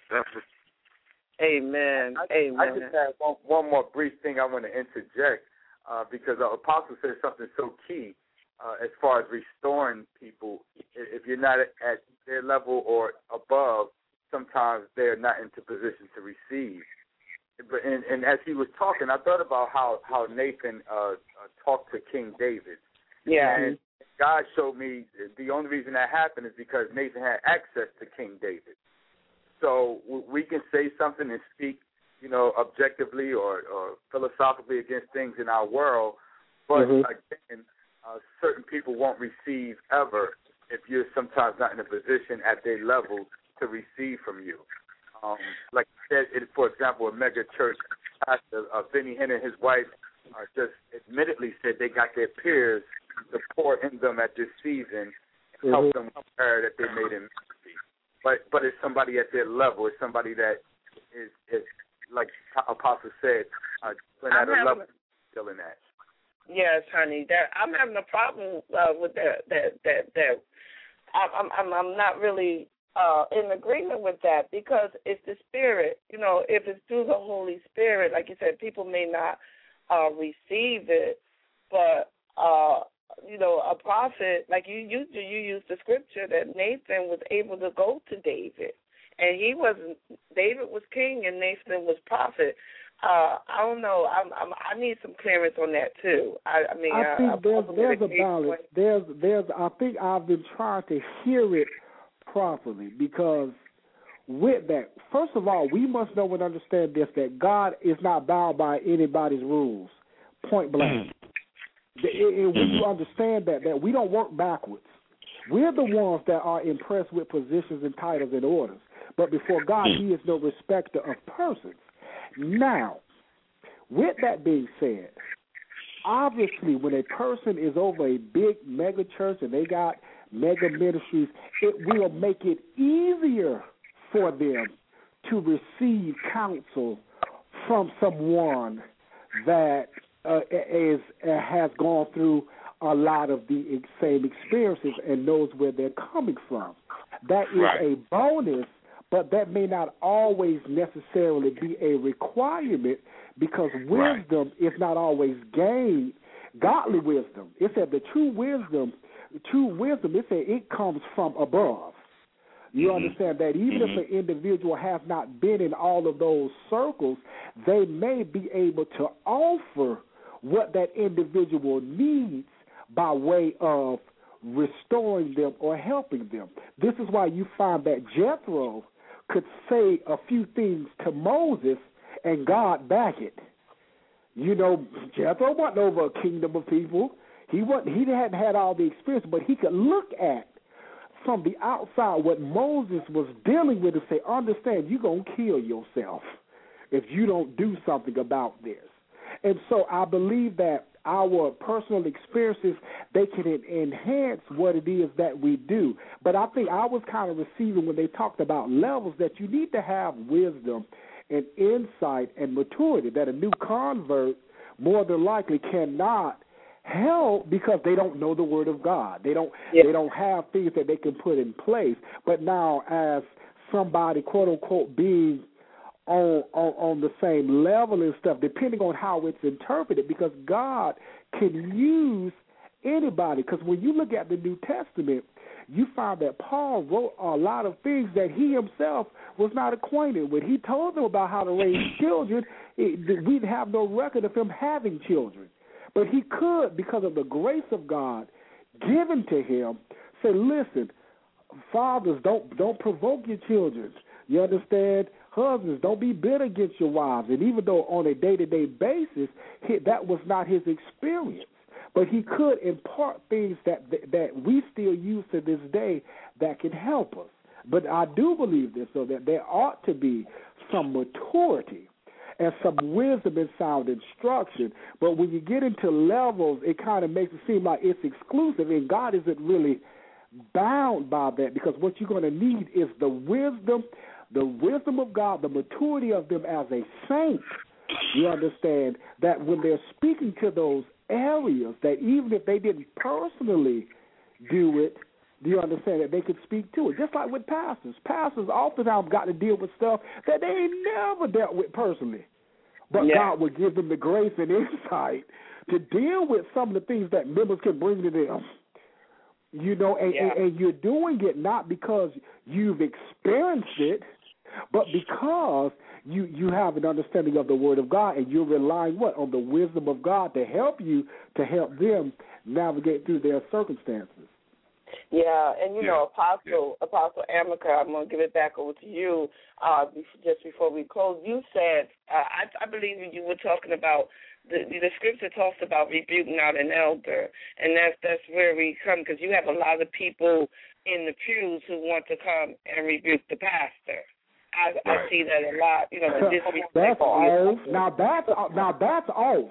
A: Amen.
B: I just have one more brief thing I want to interject, because the apostle said something so key as far as restoring people. If you're not at their level or above, sometimes they're not into position to receive. But and as he was talking, I thought about how Nathan talked to King David.
A: Yeah.
B: And God showed me the only reason that happened is because Nathan had access to King David. So we can say something and speak, objectively or philosophically against things in our world, but again, certain people won't receive ever if you're sometimes not in a position at their level to receive from you. Like I said, for example, a mega church pastor, Benny Hinn and his wife just admittedly said they got their peers to pour in them at this season and help them with the prayer that they made in ministry. But it's somebody at their level. It's somebody that is like Apostle said, at a level still in that.
A: Yes, honey. That I'm having a problem with that. I'm not really in agreement with that because it's the Spirit. You know, if it's through the Holy Spirit, like you said, people may not receive it, but you know, a prophet, like you used the scripture that Nathan was able to go to David, and David was king and Nathan was prophet. I don't know. I need some clearance on that too. I
C: think there's a balance. I think I've been trying to hear it properly because with that, first of all, we must know and understand this, that God is not bound by anybody's rules. Point blank. When you understand that we don't work backwards. We're the ones that are impressed with positions and titles and orders. But before God, He is no respecter of persons. Now, with that being said, obviously when a person is over a big mega church and they got mega ministries, it will make it easier for them to receive counsel from someone that has gone through a lot of the same experiences and knows where they're coming from. That is a bonus, but that may not always necessarily be a requirement because wisdom is not always gained. Godly wisdom, it said the true wisdom, it said it comes from above. You understand that even if an individual has not been in all of those circles, they may be able to offer what that individual needs by way of restoring them or helping them. This is why you find that Jethro could say a few things to Moses and God back it. You know, Jethro wasn't over a kingdom of people. He hadn't had all the experience, but he could look at from the outside what Moses was dealing with and say, understand, you're going to kill yourself if you don't do something about this. And so I believe that our personal experiences, they can enhance what it is that we do. But I think I was kind of receiving when they talked about levels that you need to have wisdom and insight and maturity, that a new convert more than likely cannot help because they don't know the Word of God. They don't have things that they can put in place. But now as somebody, quote unquote, being on the same level and stuff, depending on how it's interpreted, because God can use anybody. Because when you look at the New Testament, you find that Paul wrote a lot of things that he himself was not acquainted with. He told them about how to raise children. We'd have no record of him having children. But he could, because of the grace of God given to him, say, listen, fathers, don't provoke your children. You understand? Husbands, don't be bitter against your wives. And even though on a day-to-day basis, that was not his experience, but he could impart things that we still use to this day that can help us. But I do believe this, so that there ought to be some maturity and some wisdom and sound instruction. But when you get into levels, it kind of makes it seem like it's exclusive, and God isn't really bound by that, because what you're going to need is the wisdom of God, the maturity of them as a saint. You understand that when they're speaking to those areas, that even if they didn't personally do it, do you understand that they could speak to it? Just like with pastors. Pastors oftentimes got to deal with stuff that they ain't never dealt with personally. But God will give them the grace and insight to deal with some of the things that members can bring to them. You know, and you're doing it not because you've experienced it, but because you have an understanding of the Word of God, and you're relying on the wisdom of God to help you, to help them navigate through their circumstances.
A: Yeah, and Apostle Amica, I'm going to give it back over to you just before we close. You said, I believe you were talking about, the scripture talks about rebuking out an elder, and that's where we come, because you have a lot of people in the pews who want to come and rebuke the pastor. I see that a lot.
C: That's off. Now that's off.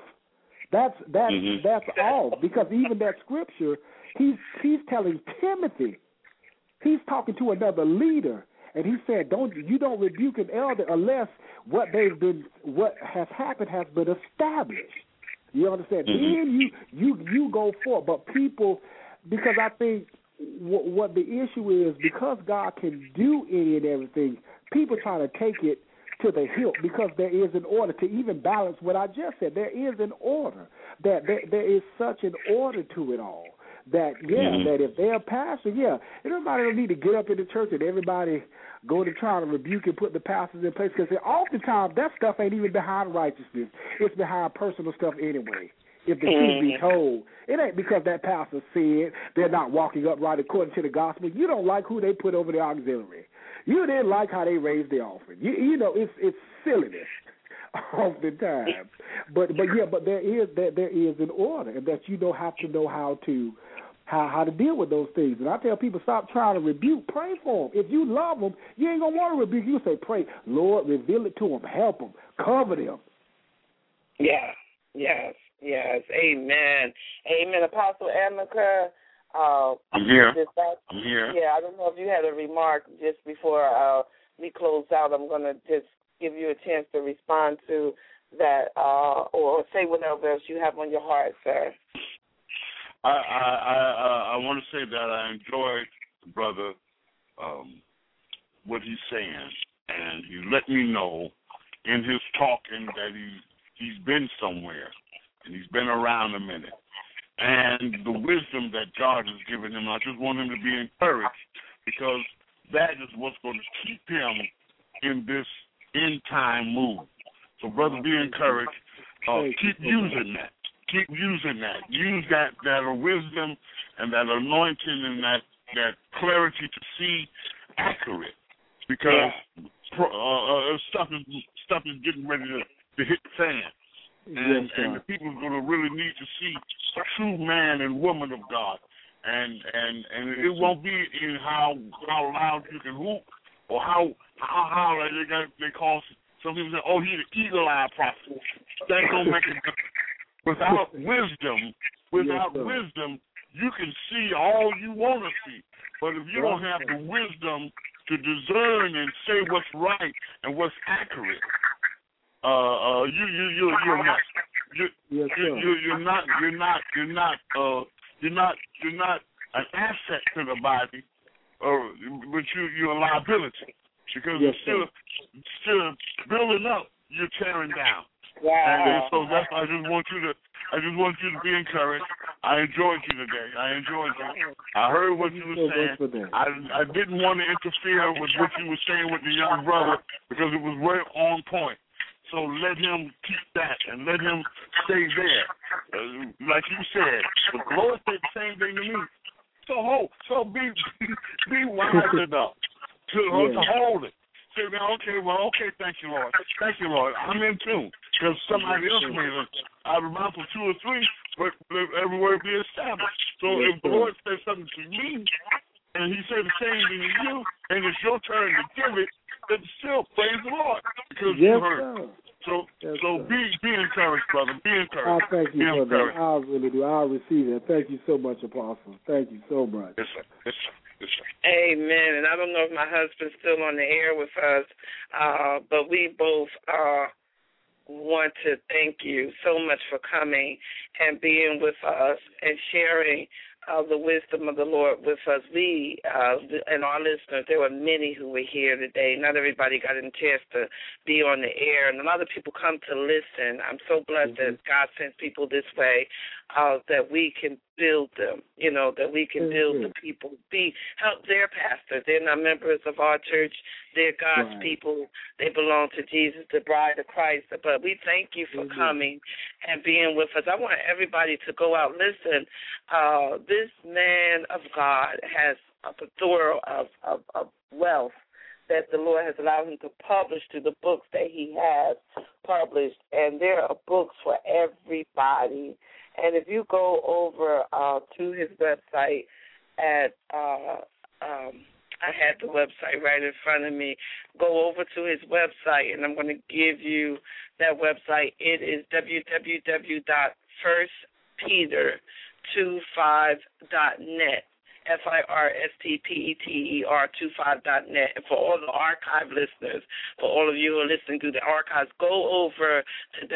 C: That's off, because even that scripture, he's telling Timothy, he's talking to another leader, and he said, you don't rebuke an elder unless what has happened has been established. You understand? Then you go forth. But people, because I think what the issue is, because God can do any and everything, people try to take it to the hilt, because there is an order to even balance what I just said. There is an order. That there is such an order to it all. That that if they're a pastor, everybody don't need to get up in the church and everybody go to try to rebuke and put the pastors in place, because oftentimes that stuff ain't even behind righteousness. It's behind personal stuff anyway. If the truth be told, it ain't because that pastor said they're not walking upright according to the gospel. You don't like who they put over the auxiliary. You didn't like how they raised the offering. You know, it's silliness oftentimes. But there is an order, and that you don't have to know how to deal with those things. And I tell people, stop trying to rebuke. Pray for them. If you love them, you ain't gonna want to rebuke. You say, pray, Lord, reveal it to them, help them, cover them.
A: Yeah. Yes. Amen. Apostle Amaker.
D: I'm here.
A: I'm here. Yeah, I don't know if you had a remark just before we close out. I'm going to just give you a chance to respond to that or say whatever else you have on your heart, sir.
D: I want to say that I enjoyed, brother, what he's saying, and he let me know in his talking that he's been somewhere and he's been around a minute. And the wisdom that God has given him, I just want him to be encouraged, because that is what's going to keep him in this end-time move. So, brother, be encouraged. Keep using that. Keep using that. Use that wisdom and that anointing and that clarity to see accurate, because stuff is getting ready to hit the fan. And the people are going to really need to see a true man and woman of God. And it won't be in how loud you can whoop, or how they call some people say, oh, he's an eagle-eye prophet. That don't make it. Without wisdom, you can see all you want to see. But if you don't have the wisdom to discern and say what's right and what's accurate, you're not an asset to the body, but you're a liability, because it's still building up, you're tearing down.
A: Wow.
D: And so that's why I just want you to be encouraged. I enjoyed you today. I heard what you were saying. I didn't want to interfere with what you were saying with the young brother, because it was right on point. So let him keep that and let him stay there. Like you said, the Lord said the same thing to me. So be wise enough to hold it. Say, okay, thank you, Lord. I'm in tune, because somebody else may have out of the mouth of two or three, but every word be established. So if the Lord says something to me, and he said the same thing to you, and it's your turn to give it, then still praise the Lord, because you heard. So be encouraged, brother. Be encouraged.
C: Thank you for that. I really do. I'll receive that. Thank you so much, Apostle. Thank you so much.
D: Yes, sir.
A: Amen. And I don't know if my husband's still on the air with us, but we both want to thank you so much for coming and being with us and sharing the wisdom of the Lord with us. We and our listeners, there were many who were here today. Not everybody got a chance to be on the air, and a lot of people come to listen. I'm so blessed that God sends people this way, that we can build them, that we can build the people, help their pastors. They're not members of our church. They're God's people. They belong to Jesus, the bride of Christ. But we thank you for coming and being with us. I want everybody to go out. Listen, this man of God has a plethora of wealth that the Lord has allowed him to publish through the books that he has published. And there are books for everybody. And if you go over to his website at I had the website right in front of me. Go over to his website, and I'm going to give you that website. It is www.firstpeter25.net. FIRSTPETER25.net. And for all the archive listeners, for all of you who are listening through the archives, go over to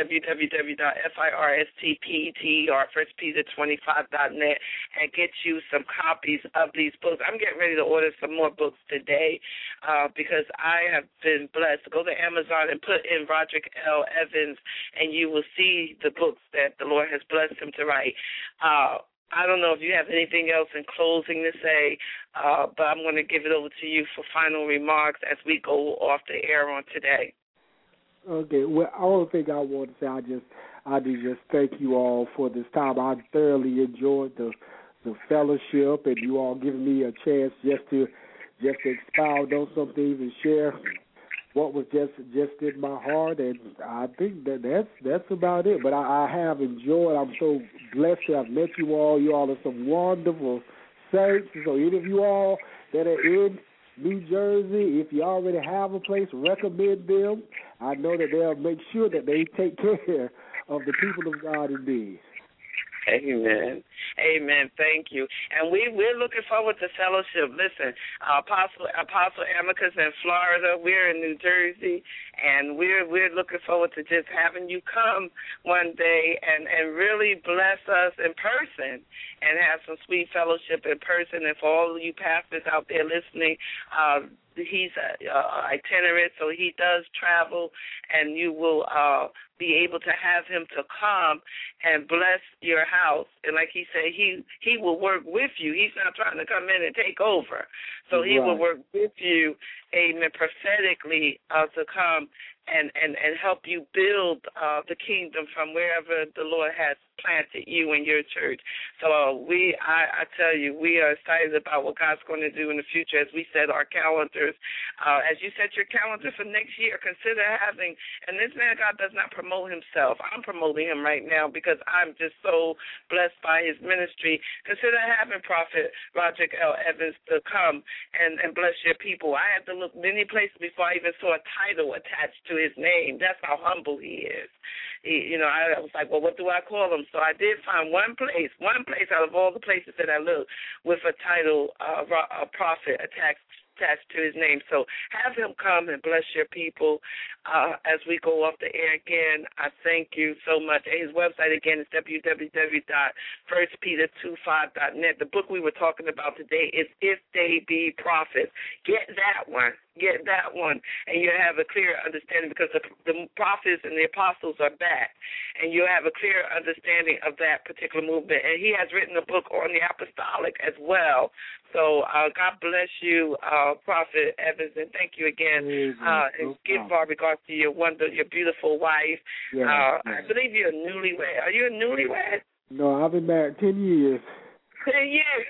A: www.FIRSTPETER25.net and get you some copies of these books. I'm getting ready to order some more books today because I have been blessed. Go to Amazon and put in Roderick L. Evans, and you will see the books that the Lord has blessed him to write. I don't know if you have anything else in closing to say, but I'm going to give it over to you for final remarks as we go off the air on today.
C: Okay. Well, all the thing I want to say, I do just thank you all for this time. I thoroughly enjoyed the fellowship, and you all giving me a chance just to expound on some things and share what was just in my heart, and I think that's about it. But I have enjoyed. I'm so blessed to have met you all. You all are some wonderful saints. So any of you all that are in New Jersey, if you already have a place, recommend them. I know that they'll make sure that they take care of the people of God in need.
A: Amen. Amen. Thank you. And we're looking forward to fellowship. Listen, Apostle Amicus in Florida, we're in New Jersey, and we're looking forward to just having you come one day and really bless us in person and have some sweet fellowship in person. And for all of you pastors out there listening, he's itinerant, so he does travel, and you will be able to have him to come and bless your house. And like he said, he will work with you. He's not trying to come in and take over. So he will work with you, amen, prophetically to come and help you build the kingdom from wherever the Lord has planted you in your church. So I tell you, we are excited about what God's going to do in the future. As we set our calendars, as you set your calendar for next year, consider having, and this man of God does not promote himself. I'm promoting him right now because I'm just so blessed by his ministry. Consider having Prophet Roderick L. Evans to come and bless your people. I had to look many places before I even saw a title attached to his name. That's how humble he is. I was like, well, what do I call him? So I did find one place out of all the places that I looked with a title, a prophet attached to his name. So have him come and bless your people as we go off the air again. I thank you so much. His website, again, is www.firstpeter25.net. The book we were talking about today is If They Be Prophets. Get that one, and you'll have a clear understanding because the prophets and the apostles are back, and you'll have a clear understanding of that particular movement. And he has written a book on the apostolic as well. So God bless you, Prophet Evans, and thank you again. And give our regards to your beautiful wife. I believe you're a newlywed. Are you a newlywed?
C: No, I've been married 10 years.
A: 10 years.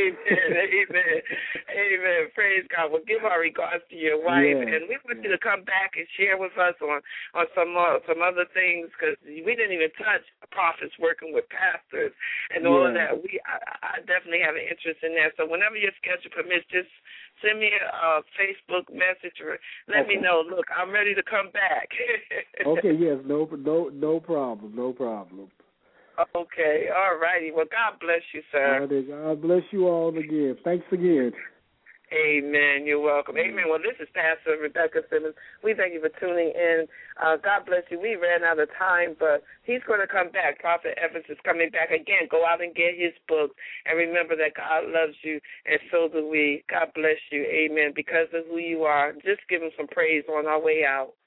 A: Amen. Praise God. Well, give our regards to your wife, and we want you to come back and share with us on some other things, because we didn't even touch prophets working with pastors and all of that. I definitely have an interest in that. So whenever your schedule permits, just send me a Facebook message or let me know. Look, I'm ready to come back.
C: Okay. Yes. No problem.
A: Okay, all righty. Well, God bless you, sir.
C: God bless you all again. Thanks again.
A: Amen. You're welcome. Amen. Well, this is Pastor Rebecca Simmons. We thank you for tuning in. God bless you. We ran out of time, but he's going to come back. Prophet Evans is coming back again. Go out and get his book. And remember that God loves you, and so do we. God bless you. Amen. Because of who you are, just give him some praise on our way out.